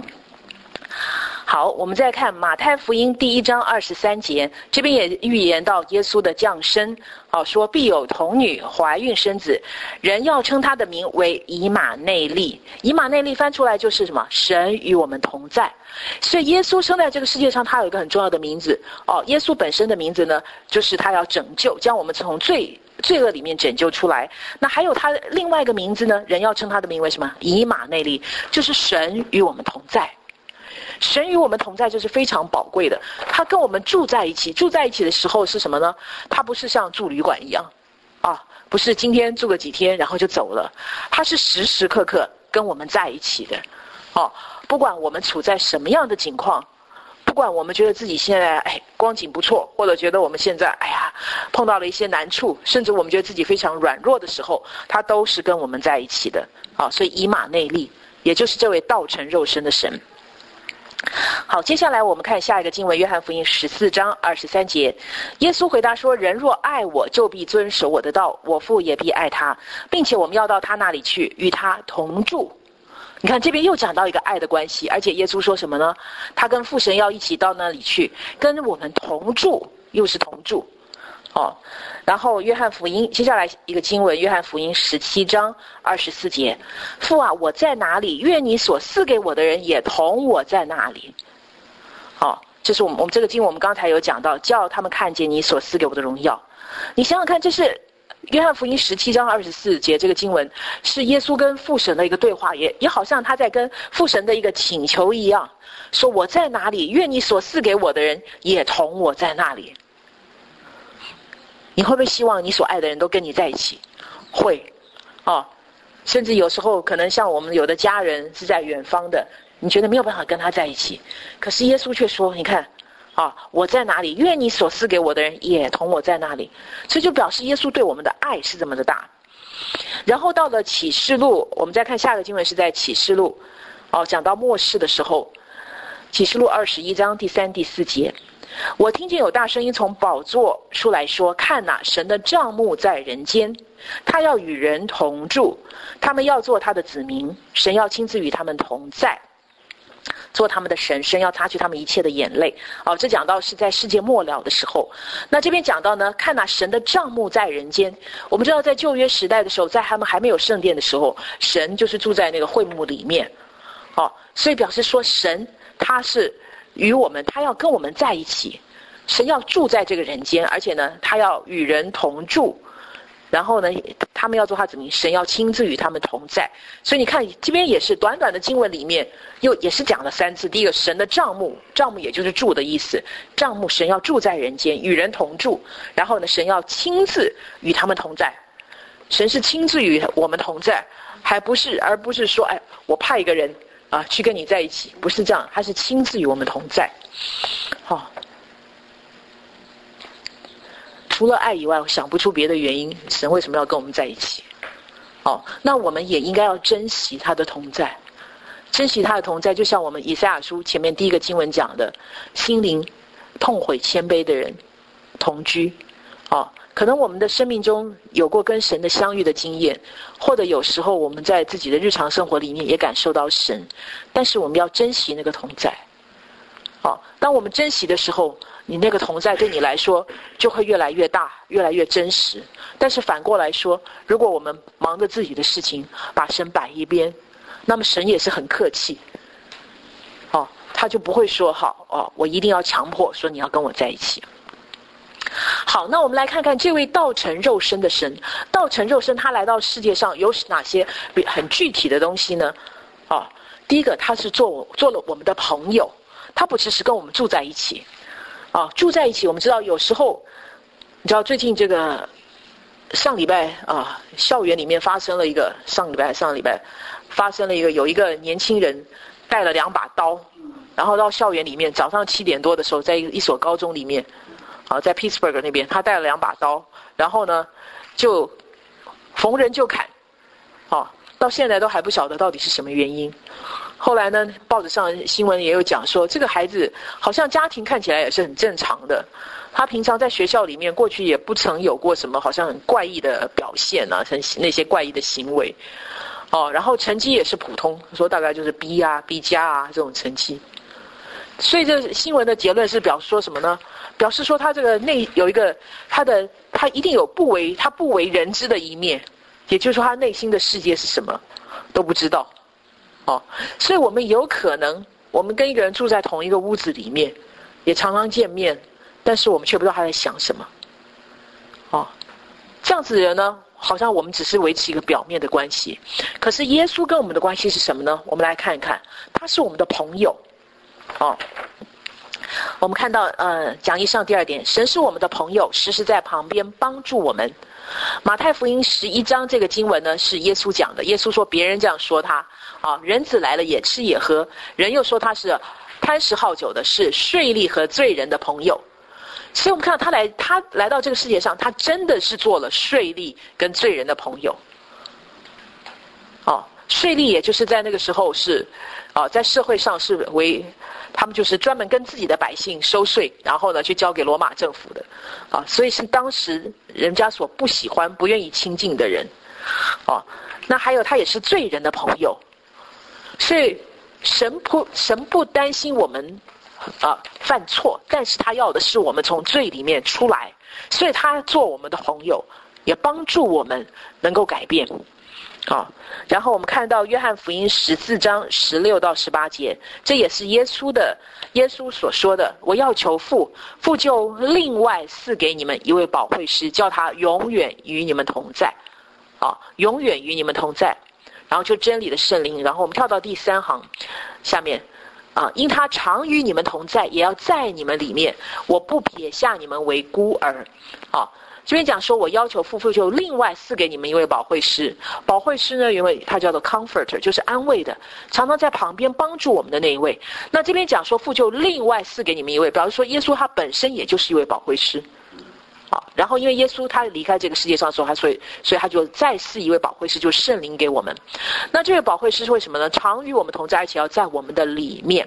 好，我们再看马太福音第1章23节，这边也预言到耶稣的降生，说必有童女怀孕生子，人要称他的名为以马内利。以马内利翻出来就是什么？神与我们同在。所以耶稣生在这个世界上，他有一个很重要的名字，耶稣本身的名字呢，就是他要拯救，将我们从罪恶里面拯救出来。那还有他另外一个名字呢，人要称他的名为什么？以马内利，就是神与我们同在。神与我们同在，这是非常宝贵的。他跟我们住在一起，住在一起的时候是什么呢？他不是像住旅馆一样，不是今天住个几天然后就走了，他是时时刻刻跟我们在一起的。不管我们处在什么样的境况，不管我们觉得自己现在光景不错，或者觉得我们现在碰到了一些难处，甚至我们觉得自己非常软弱的时候，他都是跟我们在一起的。所以以马内利，也就是这位道成肉身的神。好，接下来我们看下一个经文，约翰福音14章23节，耶稣回答说，人若爱我，就必遵守我的道，我父也必爱他，并且我们要到他那里去，与他同住。你看这边又讲到一个爱的关系，而且耶稣说什么呢？他跟父神要一起到那里去，跟我们同住，又是同住。然后约翰福音接下来一个经文，约翰福音17章24节，父啊，我在哪里，愿你所赐给我的人也同我在那里。这是我们这个经文，我们刚才有讲到，叫他们看见你所赐给我的荣耀。你想想看，这是约翰福音17章24节，这个经文是耶稣跟父神的一个对话，也好像他在跟父神的一个请求一样，说我在哪里，愿你所赐给我的人也同我在那里。你会不会希望你所爱的人都跟你在一起？会，甚至有时候可能像我们有的家人是在远方的，你觉得没有办法跟他在一起，可是耶稣却说，你看，我在哪里，愿你所赐给我的人也同我在那里。这就表示耶稣对我们的爱是这么的大。然后到了启示录，我们再看下个经文是在启示录，讲到末世的时候，启示录21章第3、第4节，我听见有大声音从宝座出来说，看哪，神的帐幕在人间，他要与人同住，他们要做他的子民，神要亲自与他们同在，做他们的神，神要擦去他们一切的眼泪。这讲到是在世界末了的时候。那这边讲到呢，看哪，神的帐幕在人间。我们知道在旧约时代的时候，在他们还没有圣殿的时候，神就是住在那个会幕里面。所以表示说神他是与我们，他要跟我们在一起，神要住在这个人间，而且呢他要与人同住，然后呢他们要做他子民，神要亲自与他们同在。所以你看这边也是短短的经文里面也是讲了3次。第一个，神的帐幕，帐幕也就是住的意思，帐幕神要住在人间，与人同住，然后呢神要亲自与他们同在。神是亲自与我们同在，而不是说我派一个人去跟你在一起，不是这样，他是亲自与我们同在。除了爱以外，我想不出别的原因，神为什么要跟我们在一起。那我们也应该要珍惜他的同在，珍惜他的同在，就像我们以赛亚书前面第一个经文讲的，心灵痛悔谦卑的人同居。可能我们的生命中有过跟神的相遇的经验，或者有时候我们在自己的日常生活里面也感受到神，但是我们要珍惜那个同在。当我们珍惜的时候，你那个同在对你来说就会越来越大，越来越真实。但是反过来说，如果我们忙着自己的事情，把神摆一边，那么神也是很客气，他就不会说我一定要强迫说你要跟我在一起。好，那我们来看看这位道成肉身的神。道成肉身，他来到世界上有哪些很具体的东西呢？第一个，他是做了我们的朋友，他不只是跟我们住在一起。住在一起，我们知道有时候，你知道最近这个上礼拜校园里面发生了一个上礼拜发生了有一个年轻人带了2把刀，然后到校园里面，早上7点多的时候，在一所高中里面。在 Pittsburgh 那边，他带了2把刀，然后呢，就逢人就砍，到现在都还不晓得到底是什么原因。后来呢，报纸上新闻也有讲说，这个孩子好像家庭看起来也是很正常的，他平常在学校里面过去也不曾有过什么好像很怪异的表现那些怪异的行为。 然后成绩也是普通，说大概就是 B 啊 B 加啊这种成绩。所以这新闻的结论是表示说什么呢？表示说他这个内有一个他一定有不为人知的一面，也就是说他内心的世界是什么都不知道。所以我们有可能我们跟一个人住在同一个屋子里面，也常常见面，但是我们却不知道他在想什么。这样子的人呢，好像我们只是维持一个表面的关系，可是耶稣跟我们的关系是什么呢？我们来看一看，他是我们的朋友。我们看到讲义上第2点，神是我们的朋友，时时在旁边帮助我们。马太福音11章这个经文呢是耶稣讲的，耶稣说别人这样说他人子来了也吃也喝，人又说他是贪食好酒的，是税吏和罪人的朋友。所以我们看到他来到这个世界上，他真的是做了税吏跟罪人的朋友。税吏也就是在那个时候是在社会上是他们就是专门跟自己的百姓收税，然后呢去交给罗马政府的所以是当时人家所不喜欢不愿意亲近的人。那还有他也是罪人的朋友。所以神不担心我们犯错，但是他要的是我们从罪里面出来，所以他做我们的朋友，也帮助我们能够改变。然后我们看到约翰福音14章16到18节，这也是耶稣所说的，我要求父就另外赐给你们一位保惠师，叫他永远与你们同在。永远与你们同在。然后就真理的圣灵。然后我们跳到第3行下面因他常与你们同在，也要在你们里面，我不撇下你们为孤儿。这边讲说我要求父就另外赐给你们一位保惠师。保惠师呢，因为他叫做 comforter， 就是安慰的，常常在旁边帮助我们的那一位。那这边讲说父就另外赐给你们一位，表示说耶稣他本身也就是一位保惠师。然后因为耶稣他离开这个世界上的时候，所以他就再赐一位保惠师，就是圣灵给我们。那这位保惠师是为什么呢？常与我们同在，而且要在我们的里面。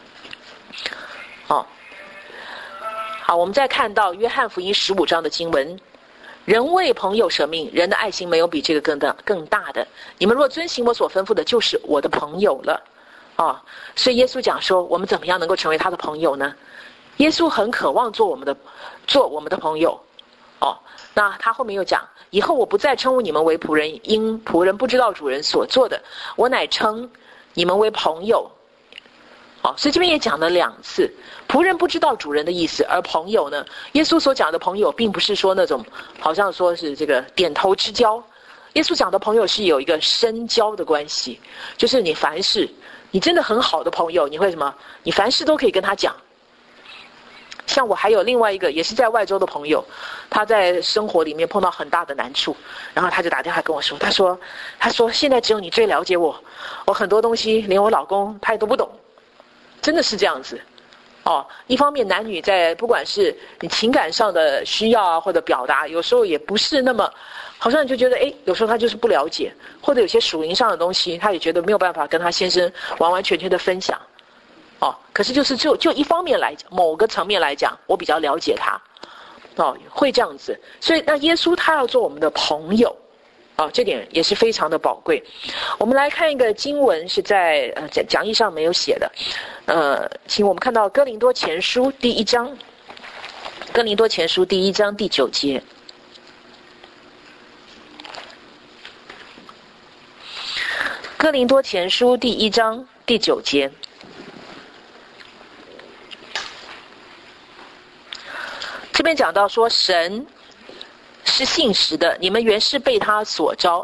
好，我们再看到约翰福音15章的经文，人为朋友舍命，人的爱心没有比这个更大的。你们若遵行我所吩咐的，就是我的朋友了。所以耶稣讲说，我们怎么样能够成为他的朋友呢？耶稣很渴望做我们的朋友。那他后面又讲，以后我不再称呼你们为仆人，因仆人不知道主人所做的，我乃称你们为朋友。所以这边也讲了2次，仆人不知道主人的意思，而朋友呢，耶稣所讲的朋友并不是说那种好像说是这个点头之交，耶稣讲的朋友是有一个深交的关系，就是你凡事你真的很好的朋友，你会什么？你凡事都可以跟他讲。像我还有另外一个也是在外州的朋友，他在生活里面碰到很大的难处，然后他就打电话跟我说，他说现在只有你最了解我很多东西连我老公他也都不懂。真的是这样子。一方面男女在不管是你情感上的需要或者表达，有时候也不是那么，好像你就觉得有时候他就是不了解，或者有些属灵上的东西他也觉得没有办法跟他先生完完全全的分享。可是就是就一方面来讲，某个层面来讲，我比较了解他。会这样子。所以那耶稣他要做我们的朋友。这点也是非常的宝贵。我们来看一个经文，是在讲义上没有写的。请我们看到哥林多前书第1章，哥林多前书第1章第9节。哥林多前书第1章第9节。这边讲到说神是信实的，你们原是被他所招。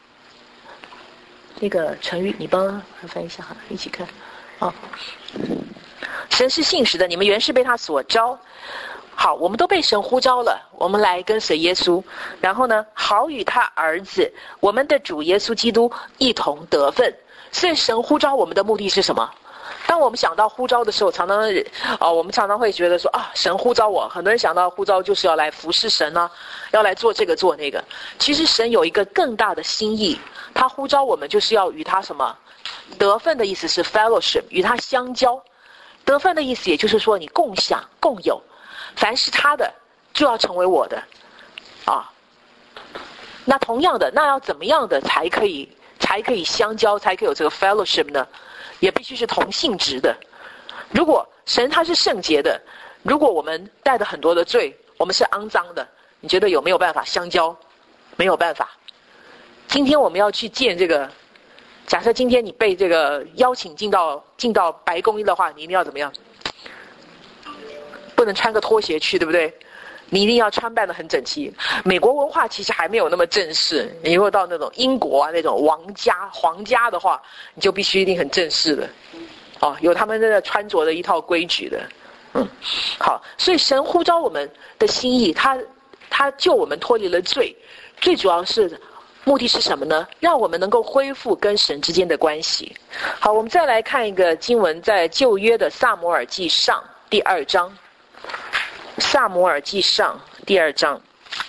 那个成语你帮翻译一下好了，一起看。神是信实的，你们原是被他所招。好，我们都被神呼召了，我们来跟随耶稣，然后呢，好与他儿子我们的主耶稣基督一同得分。所以神呼召我们的目的是什么？当我们想到呼召的时候，我们常常会觉得说神呼召我，很多人想到呼召就是要来服侍神啊，要来做这个做那个。其实神有一个更大的心意，他呼召我们就是要与他什么？得分的意思是 fellowship， 与他相交。得分的意思也就是说你共享共有，凡是他的就要成为我的。那同样的，那要怎么样的才才可以相交，才可以有这个 fellowship 呢？也必须是同性质的。如果神他是圣洁的，如果我们带着很多的罪，我们是肮脏的，你觉得有没有办法相交？没有办法。今天我们要去见这个，假设今天你被这个邀请进到白宫的话，你一定要怎么样？不能穿个拖鞋去，对不对？你一定要穿扮得很整齐。美国文化其实还没有那么正式，你如果到那种英国啊那种皇家的话，你就必须一定很正式的，哦，有他们的穿着的一套规矩的。好，所以神呼召我们的心意，他救我们脱离了罪，最主要是目的是什么呢？让我们能够恢复跟神之间的关系。好，我们再来看一个经文，在旧约的撒母耳记上第2章。撒母耳记上第2章。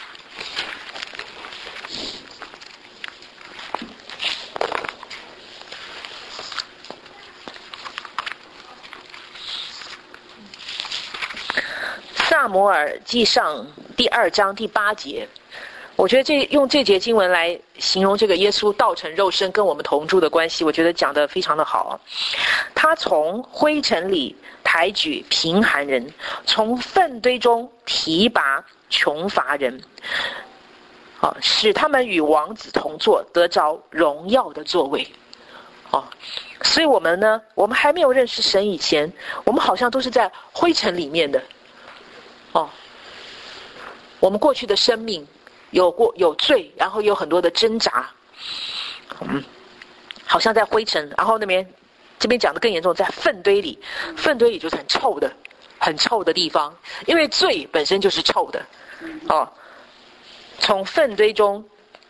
撒母耳记上第2章第8节，我觉得用这节经文来形容这个耶稣道成肉身跟我们同住的关系，我觉得讲得非常的好。他从灰尘里抬举贫寒人，从粪堆中提拔穷乏人，使他们与王子同坐，得着荣耀的座位。所以我们呢，我们还没有认识神以前，我们好像都是在灰尘里面的。我们过去的生命有罪，然后有很多的挣扎，好像在灰尘，然后这边讲的更严重，在粪堆里，粪堆里就是很臭的地方，因为罪本身就是臭的，从粪堆中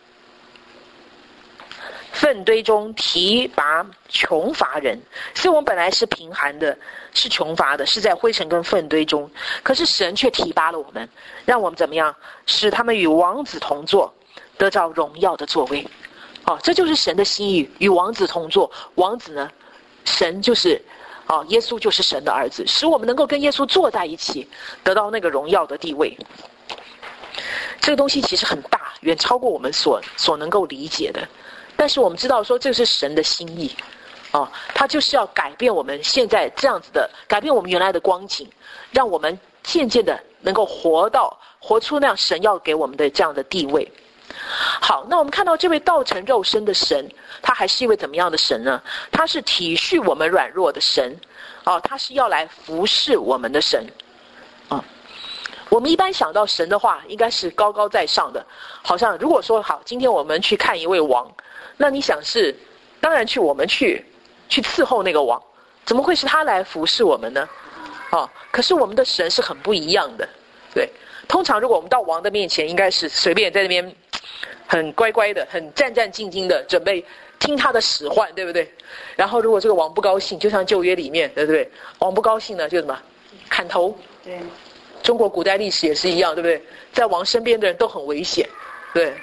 提拔穷乏人，所以我们本来是贫寒的，是穷乏的，是在灰尘跟粪堆中，可是神却提拔了我们，让我们怎么样？使他们与王子同坐，得着荣耀的座位。这就是神的心意，与王子同坐。王子呢，神就是耶稣就是神的儿子，使我们能够跟耶稣坐在一起，得到那个荣耀的地位。这个东西其实很大，远超过我们所能够理解的。但是我们知道说这是神的心意，他就是要改变我们现在这样子的，改变我们原来的光景，让我们渐渐的能够活出那样神要给我们的这样的地位。好，那我们看到这位道成肉身的神，他还是一位怎么样的神呢？他是体恤我们软弱的神，他是要来服侍我们的神。我们一般想到神的话，应该是高高在上的，好像如果说好，今天我们去看一位王，那你想是，当然我们去伺候那个王，怎么会是他来服侍我们呢？可是我们的神是很不一样的，对。通常如果我们到王的面前，应该是随便在那边很乖乖的，很战战兢兢的准备听他的使唤，对不对？然后如果这个王不高兴，就像旧约里面，对不对？王不高兴呢，就什么砍头。 对。 中国古代历史也是一样，对不对？在王身边的人都很危险，对。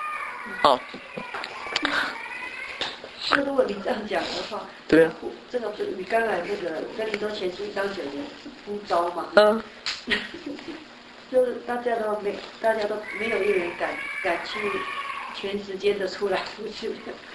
那如果你这样讲的话， 对， 这个你刚才那个跟你说前书1章9节呼召嘛，就是大家都没有一人敢去全时间的出来服侍。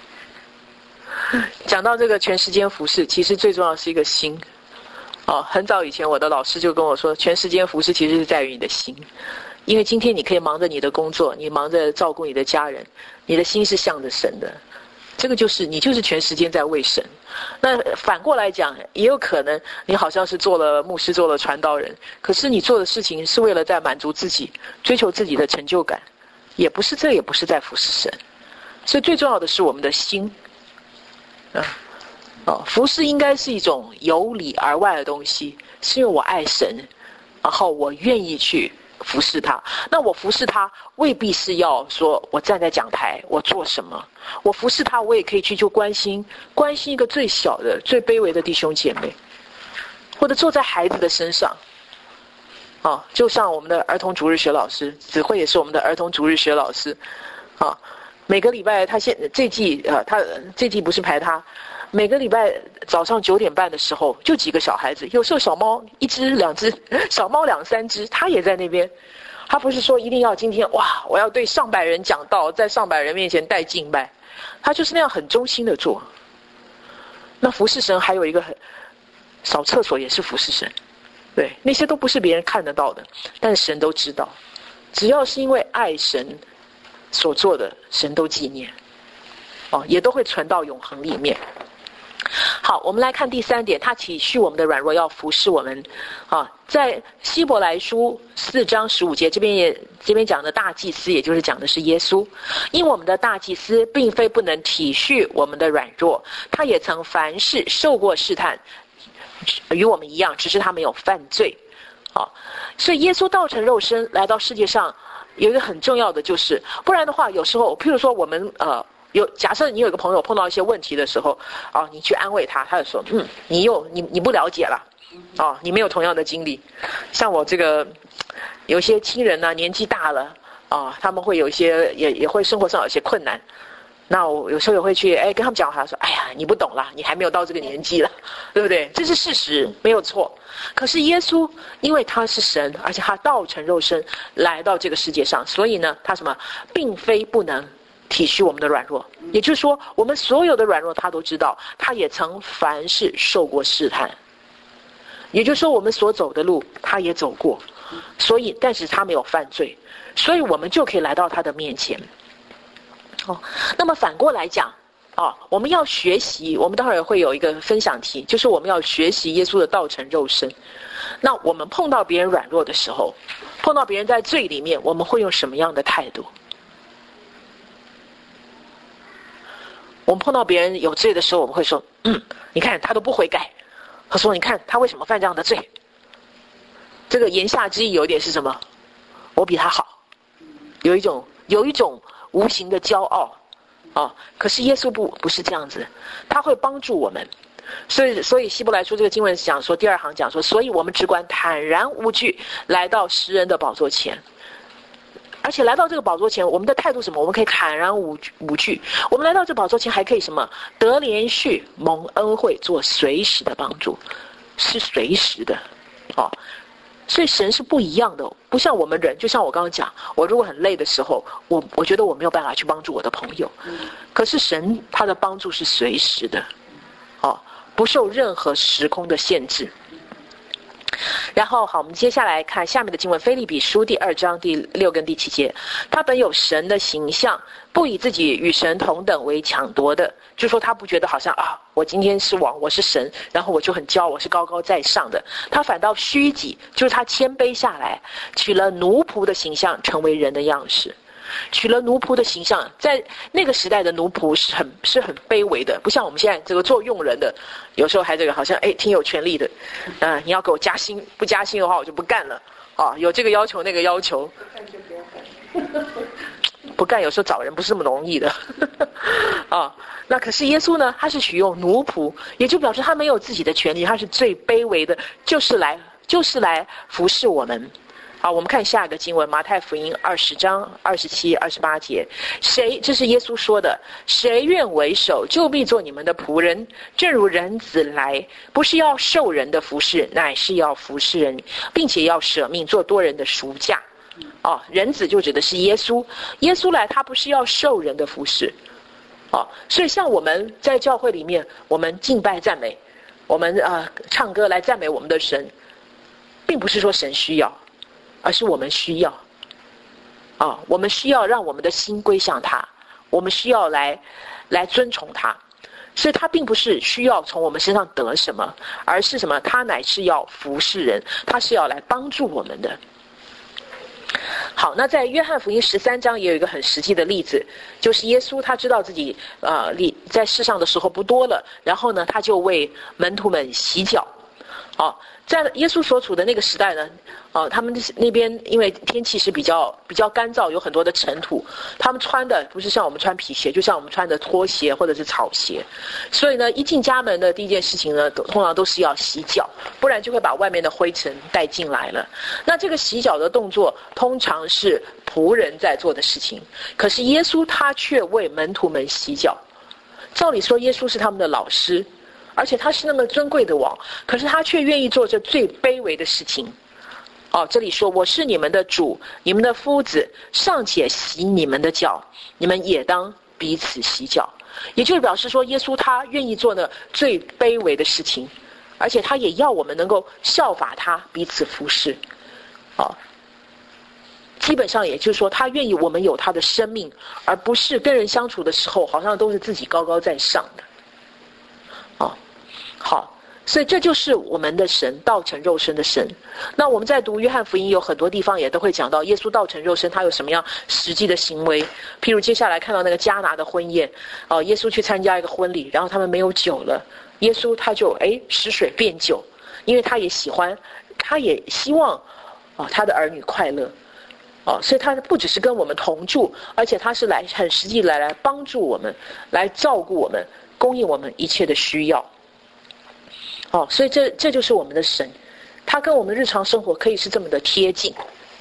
讲到这个全时间服侍，其实最重要是一个心。很早以前我的老师就跟我说，全时间服侍其实是在于你的心，因为今天你可以忙着你的工作，你忙着照顾你的家人，你的心是向着神的，这个就是你就是全时间在为神。那反过来讲，也有可能你好像是做了牧师，做了传道人，可是你做的事情是为了在满足自己，追求自己的成就感，也不是在服侍神。所以最重要的是我们的心。服侍应该是一种由里而外的东西，是因为我爱神，然后我愿意去服侍他。那我服侍他未必是要说我站在讲台我做什么，我服侍他我也可以去就关心一个最小的最卑微的弟兄姐妹，或者坐在孩子的身上。就像我们的儿童主日学老师，子慧也是我们的儿童主日学老师。每个礼拜他这季不是排他，每个礼拜早上9点半的时候，就几个小孩子，有时候小猫1只2只，小猫2、3只，他也在那边。他不是说一定要今天哇，我要对上百人讲道，在上百人面前带敬拜， 他就是那样很忠心的做。那服侍神还有一个扫厕所也是服侍神，对，那些都不是别人看得到的，但神都知道。只要是因为爱神所做的，神都纪念，也都会存到永恒里面。好，我们来看第3点，他体恤我们的软弱，要服侍我们。在希伯来书4章15节，这边讲的大祭司，也就是讲的是耶稣。因我们的大祭司并非不能体恤我们的软弱，他也曾凡事受过试探，与我们一样，只是他没有犯罪。所以耶稣道成肉身来到世界上，有一个很重要的就是，不然的话，有时候譬如说我们假设你有一个朋友碰到一些问题的时候，你去安慰他，他就说，你不了解了，你没有同样的经历。像我这个有些亲人呢，年纪大了他们会有一些也会生活上有些困难，那我有时候也会去跟他们讲话，说，哎呀，你不懂啦，你还没有到这个年纪了，对不对？这是事实，没有错。可是耶稣因为他是神，而且他道成肉身来到这个世界上，所以呢，他什么，并非不能体恤我们的软弱，也就是说，我们所有的软弱他都知道，他也曾凡事受过试探，也就是说，我们所走的路他也走过，所以但是他没有犯罪，所以我们就可以来到他的面前。那么反过来讲，我们要学习，我们待会儿会有一个分享题，就是我们要学习耶稣的道成肉身。那我们碰到别人软弱的时候，碰到别人在罪里面，我们会用什么样的态度？我们碰到别人有罪的时候，我们会说，你看他都不悔改，他说，你看他为什么犯这样的罪？这个言下之意有点是什么？我比他好，有一种无形的骄傲可是耶稣不是这样子，他会帮助我们。所以希伯来书这个经文讲说，第2行讲说，所以我们只管坦然无惧来到施恩的宝座前。而且来到这个宝座前，我们的态度什么？我们可以坦然无惧。我们来到这宝座前还可以什么？得连续蒙恩惠，做随时的帮助，是随时的所以神是不一样的，不像我们人。就像我刚刚讲，我如果很累的时候，我觉得我没有办法去帮助我的朋友，可是神他的帮助是随时的不受任何时空的限制。然后好，我们接下来看下面的经文，腓立比书第2章第6跟第7节。他本有神的形象，不以自己与神同等为抢夺的，就说他不觉得好像我今天是王，我是神，然后我就很骄傲，我是高高在上的。他反倒虚己，就是他谦卑下来，取了奴仆的形象，成为人的样式。取了奴仆的形象，在那个时代的奴仆是很卑微的，不像我们现在这个做佣人的，有时候还这个好像挺有权利的，你要给我加薪，不加薪的话我就不干了有这个要求那个要求，不干有时候找人不是那么容易的那可是耶稣呢，他是取用奴仆，也就表示他没有自己的权利，他是最卑微的，就是来服侍我们。好，我们看下一个经文，马太福音20章27、28节。这是耶稣说的，谁愿为首，就必做你们的仆人。正如人子来，不是要受人的服侍，乃是要服侍人，并且要舍命做多人的赎价。人子就指的是耶稣。耶稣来，他不是要受人的服侍。所以像我们在教会里面，我们敬拜赞美，我们唱歌来赞美我们的神，并不是说神需要，而是我们需要我们需要让我们的心归向他，我们需要来尊崇他。所以他并不是需要从我们身上得什么，而是什么？他乃是要服侍人，他是要来帮助我们的。好，那在约翰福音13章也有一个很实际的例子，就是耶稣他知道自己在世上的时候不多了，然后呢他就为门徒们洗脚。在耶稣所处的那个时代呢，他们那边因为天气是比较干燥，有很多的尘土，他们穿的不是像我们穿皮鞋，就像我们穿的拖鞋或者是草鞋，所以呢，一进家门的第一件事情呢，通常都是要洗脚，不然就会把外面的灰尘带进来了。那这个洗脚的动作通常是仆人在做的事情，可是耶稣他却为门徒们洗脚。照理说，耶稣是他们的老师，而且他是那么尊贵的王，可是他却愿意做这最卑微的事情。这里说，我是你们的主，你们的夫子，尚且洗你们的脚，你们也当彼此洗脚。也就是表示说，耶稣他愿意做呢最卑微的事情，而且他也要我们能够效法他，彼此服侍。基本上也就是说，他愿意我们有他的生命，而不是跟人相处的时候好像都是自己高高在上的。好，所以这就是我们的神，道成肉身的神。那我们在读约翰福音有很多地方也都会讲到耶稣道成肉身他有什么样实际的行为。譬如接下来看到那个迦拿的婚宴，耶稣去参加一个婚礼，然后他们没有酒了，耶稣他就使水变酒，因为他也喜欢，他也希望他的儿女快乐。所以他不只是跟我们同住，而且他是很实际来帮助我们，来照顾我们，供应我们一切的需要。所以这就是我们的神，他跟我们日常生活可以是这么的贴近。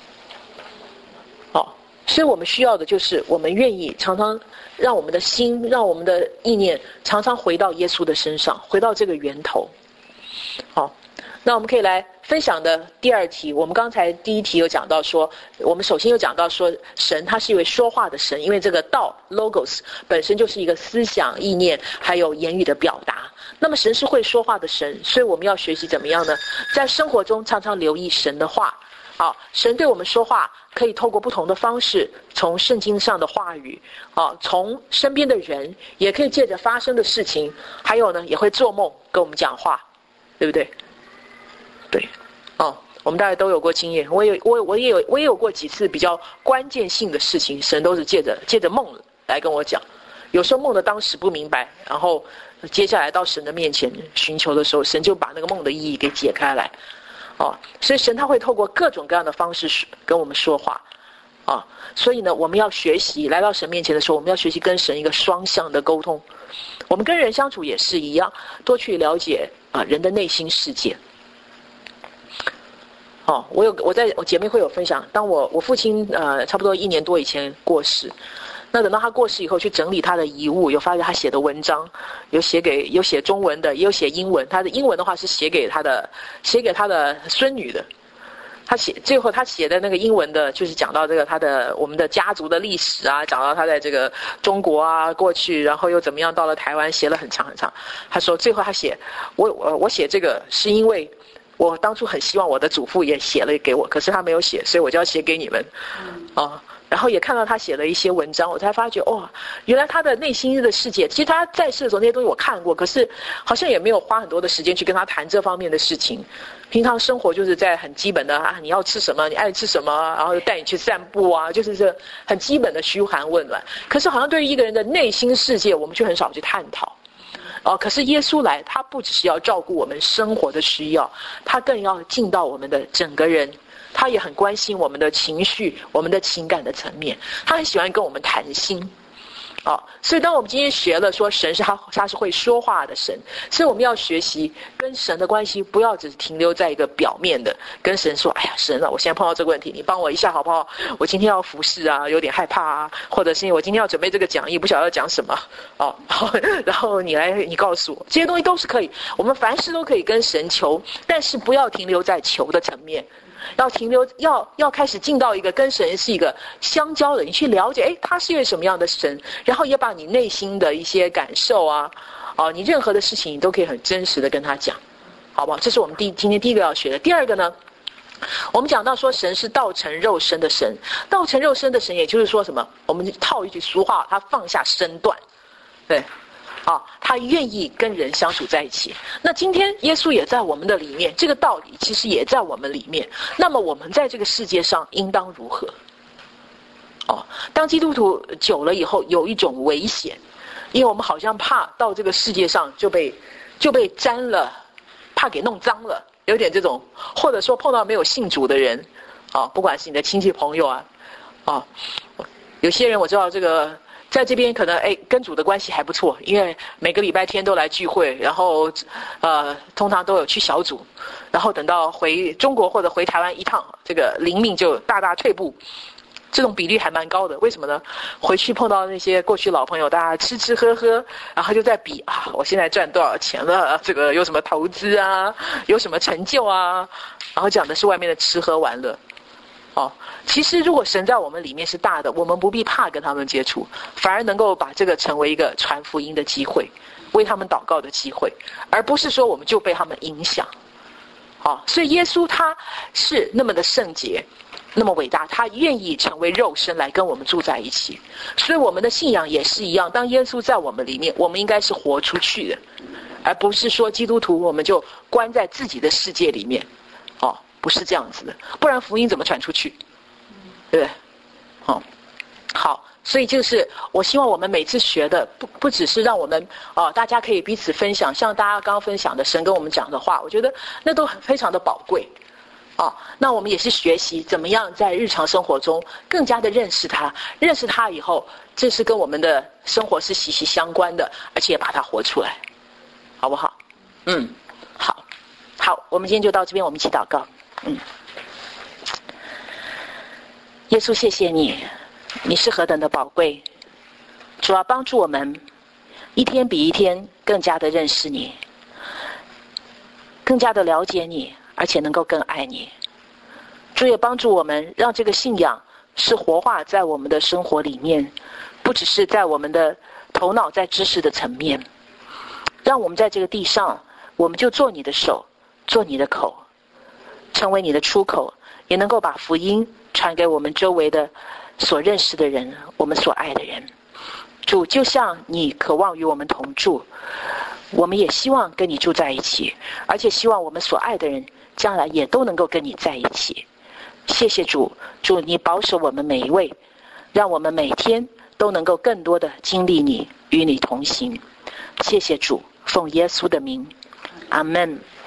所以我们需要的就是我们愿意常常让我们的心，让我们的意念常常回到耶稣的身上，回到这个源头。那我们可以来分享的第二题，我们刚才第一题有讲到说，我们首先有讲到说，神他是一位说话的神，因为这个道 logos 本身就是一个思想、意念还有言语的表达。那么神是会说话的神，所以我们要学习怎么样呢？在生活中常常留意神的话。神对我们说话可以透过不同的方式，从圣经上的话语，从身边的人，也可以借着发生的事情，还有呢也会做梦跟我们讲话，对不对？对，我们大家都有过经验，我也有过几次比较关键性的事情，神都是借着梦来跟我讲。有时候梦的当时不明白，然后接下来到神的面前寻求的时候，神就把那个梦的意义给解开来。所以神他会透过各种各样的方式跟我们说话。所以呢，我们要学习来到神面前的时候，我们要学习跟神一个双向的沟通。我们跟人相处也是一样，多去了解人的内心世界。我在我姐妹会有分享，当我父亲差不多1年多以前过世，那等到他过世以后，去整理他的遗物，有发现他写的文章，有写中文的，也有写英文。他的英文的话是写给他的孙女的。最后他写的那个英文的，就是讲到这个我们的家族的历史啊，讲到他在这个中国啊过去，然后又怎么样到了台湾，写了很长很长。他说最后他写我写这个是因为我当初很希望我的祖父也写了给我，可是他没有写，所以我就要写给你们。然后也看到他写了一些文章，我才发觉原来他的内心的世界，其实他在世的时候那些东西我看过，可是好像也没有花很多的时间去跟他谈这方面的事情。平常生活就是在很基本的你要吃什么，你爱吃什么，然后带你去散步啊，就是这很基本的嘘寒问暖。可是好像对于一个人的内心世界，我们却很少去探讨。可是耶稣来，他不只是要照顾我们生活的需要，他更要进到我们的整个人。他也很关心我们的情绪，我们的情感的层面，他很喜欢跟我们谈心。所以当我们今天学了说神是他是会说话的神，所以我们要学习跟神的关系，不要只是停留在一个表面的跟神说，哎呀神啊，我现在碰到这个问题，你帮我一下好不好？我今天要服侍啊，有点害怕啊，或者是因为我今天要准备这个讲义，不晓得要讲什么然后你告诉我，这些东西都是可以，我们凡事都可以跟神求，但是不要停留在求的层面。要开始进到一个跟神是一个相交的，你去了解他是一位什么样的神，然后也把你内心的一些感受你任何的事情你都可以很真实的跟他讲，好不好？这是我们今天第一个要学的。第二个呢，我们讲到说神是道成肉身的神，道成肉身的神也就是说什么，我们套一句俗话，他放下身段，对，他愿意跟人相处在一起。那今天耶稣也在我们的里面，这个道理其实也在我们里面。那么我们在这个世界上应当如何？当基督徒久了以后，有一种危险，因为我们好像怕到这个世界上就被沾了，怕给弄脏了，有点这种，或者说碰到没有信主的人不管是你的亲戚朋友有些人我知道这个。在这边可能跟主的关系还不错，因为每个礼拜天都来聚会，然后通常都有去小组，然后等到回中国或者回台湾一趟，这个灵命就大大退步，这种比例还蛮高的。为什么呢？回去碰到那些过去老朋友，大家吃吃喝喝，然后就在比我现在赚多少钱了，这个有什么投资啊，有什么成就啊，然后讲的是外面的吃喝玩乐。 其实如果神在我们里面是大的，我们不必怕跟他们接触，反而能够把这个成为一个传福音的机会，为他们祷告的机会，而不是说我们就被他们影响。所以耶稣他是那么的圣洁，那么伟大，他愿意成为肉身来跟我们住在一起。所以我们的信仰也是一样，当耶稣在我们里面，我们应该是活出去的，而不是说基督徒我们就关在自己的世界里面。不是这样子的，不然福音怎么传出去？对不对？好，所以就是我希望我们每次学的不只是让我们大家可以彼此分享，像大家刚刚分享的神跟我们讲的话，我觉得那都非常的宝贵。那我们也是学习怎么样在日常生活中更加的认识他，认识他以后，这是跟我们的生活是息息相关的，而且把它活出来，好不好？好，我们今天就到这边，我们一起祷告。耶稣，谢谢你，你是何等的宝贵，主要帮助我们一天比一天更加的认识你，更加的了解你，而且能够更爱你。主也帮助我们，让这个信仰是活化在我们的生活里面，不只是在我们的头脑在知识的层面，让我们在这个地上，我们就做你的手，做你的口，成为你的出口，也能够把福音传给我们周围的所认识的人，我们所爱的人。主，就像你渴望与我们同住，我们也希望跟你住在一起，而且希望我们所爱的人将来也都能够跟你在一起。谢谢主，主你保守我们每一位，让我们每天都能够更多的经历你，与你同行。谢谢主，奉耶稣的名，阿们。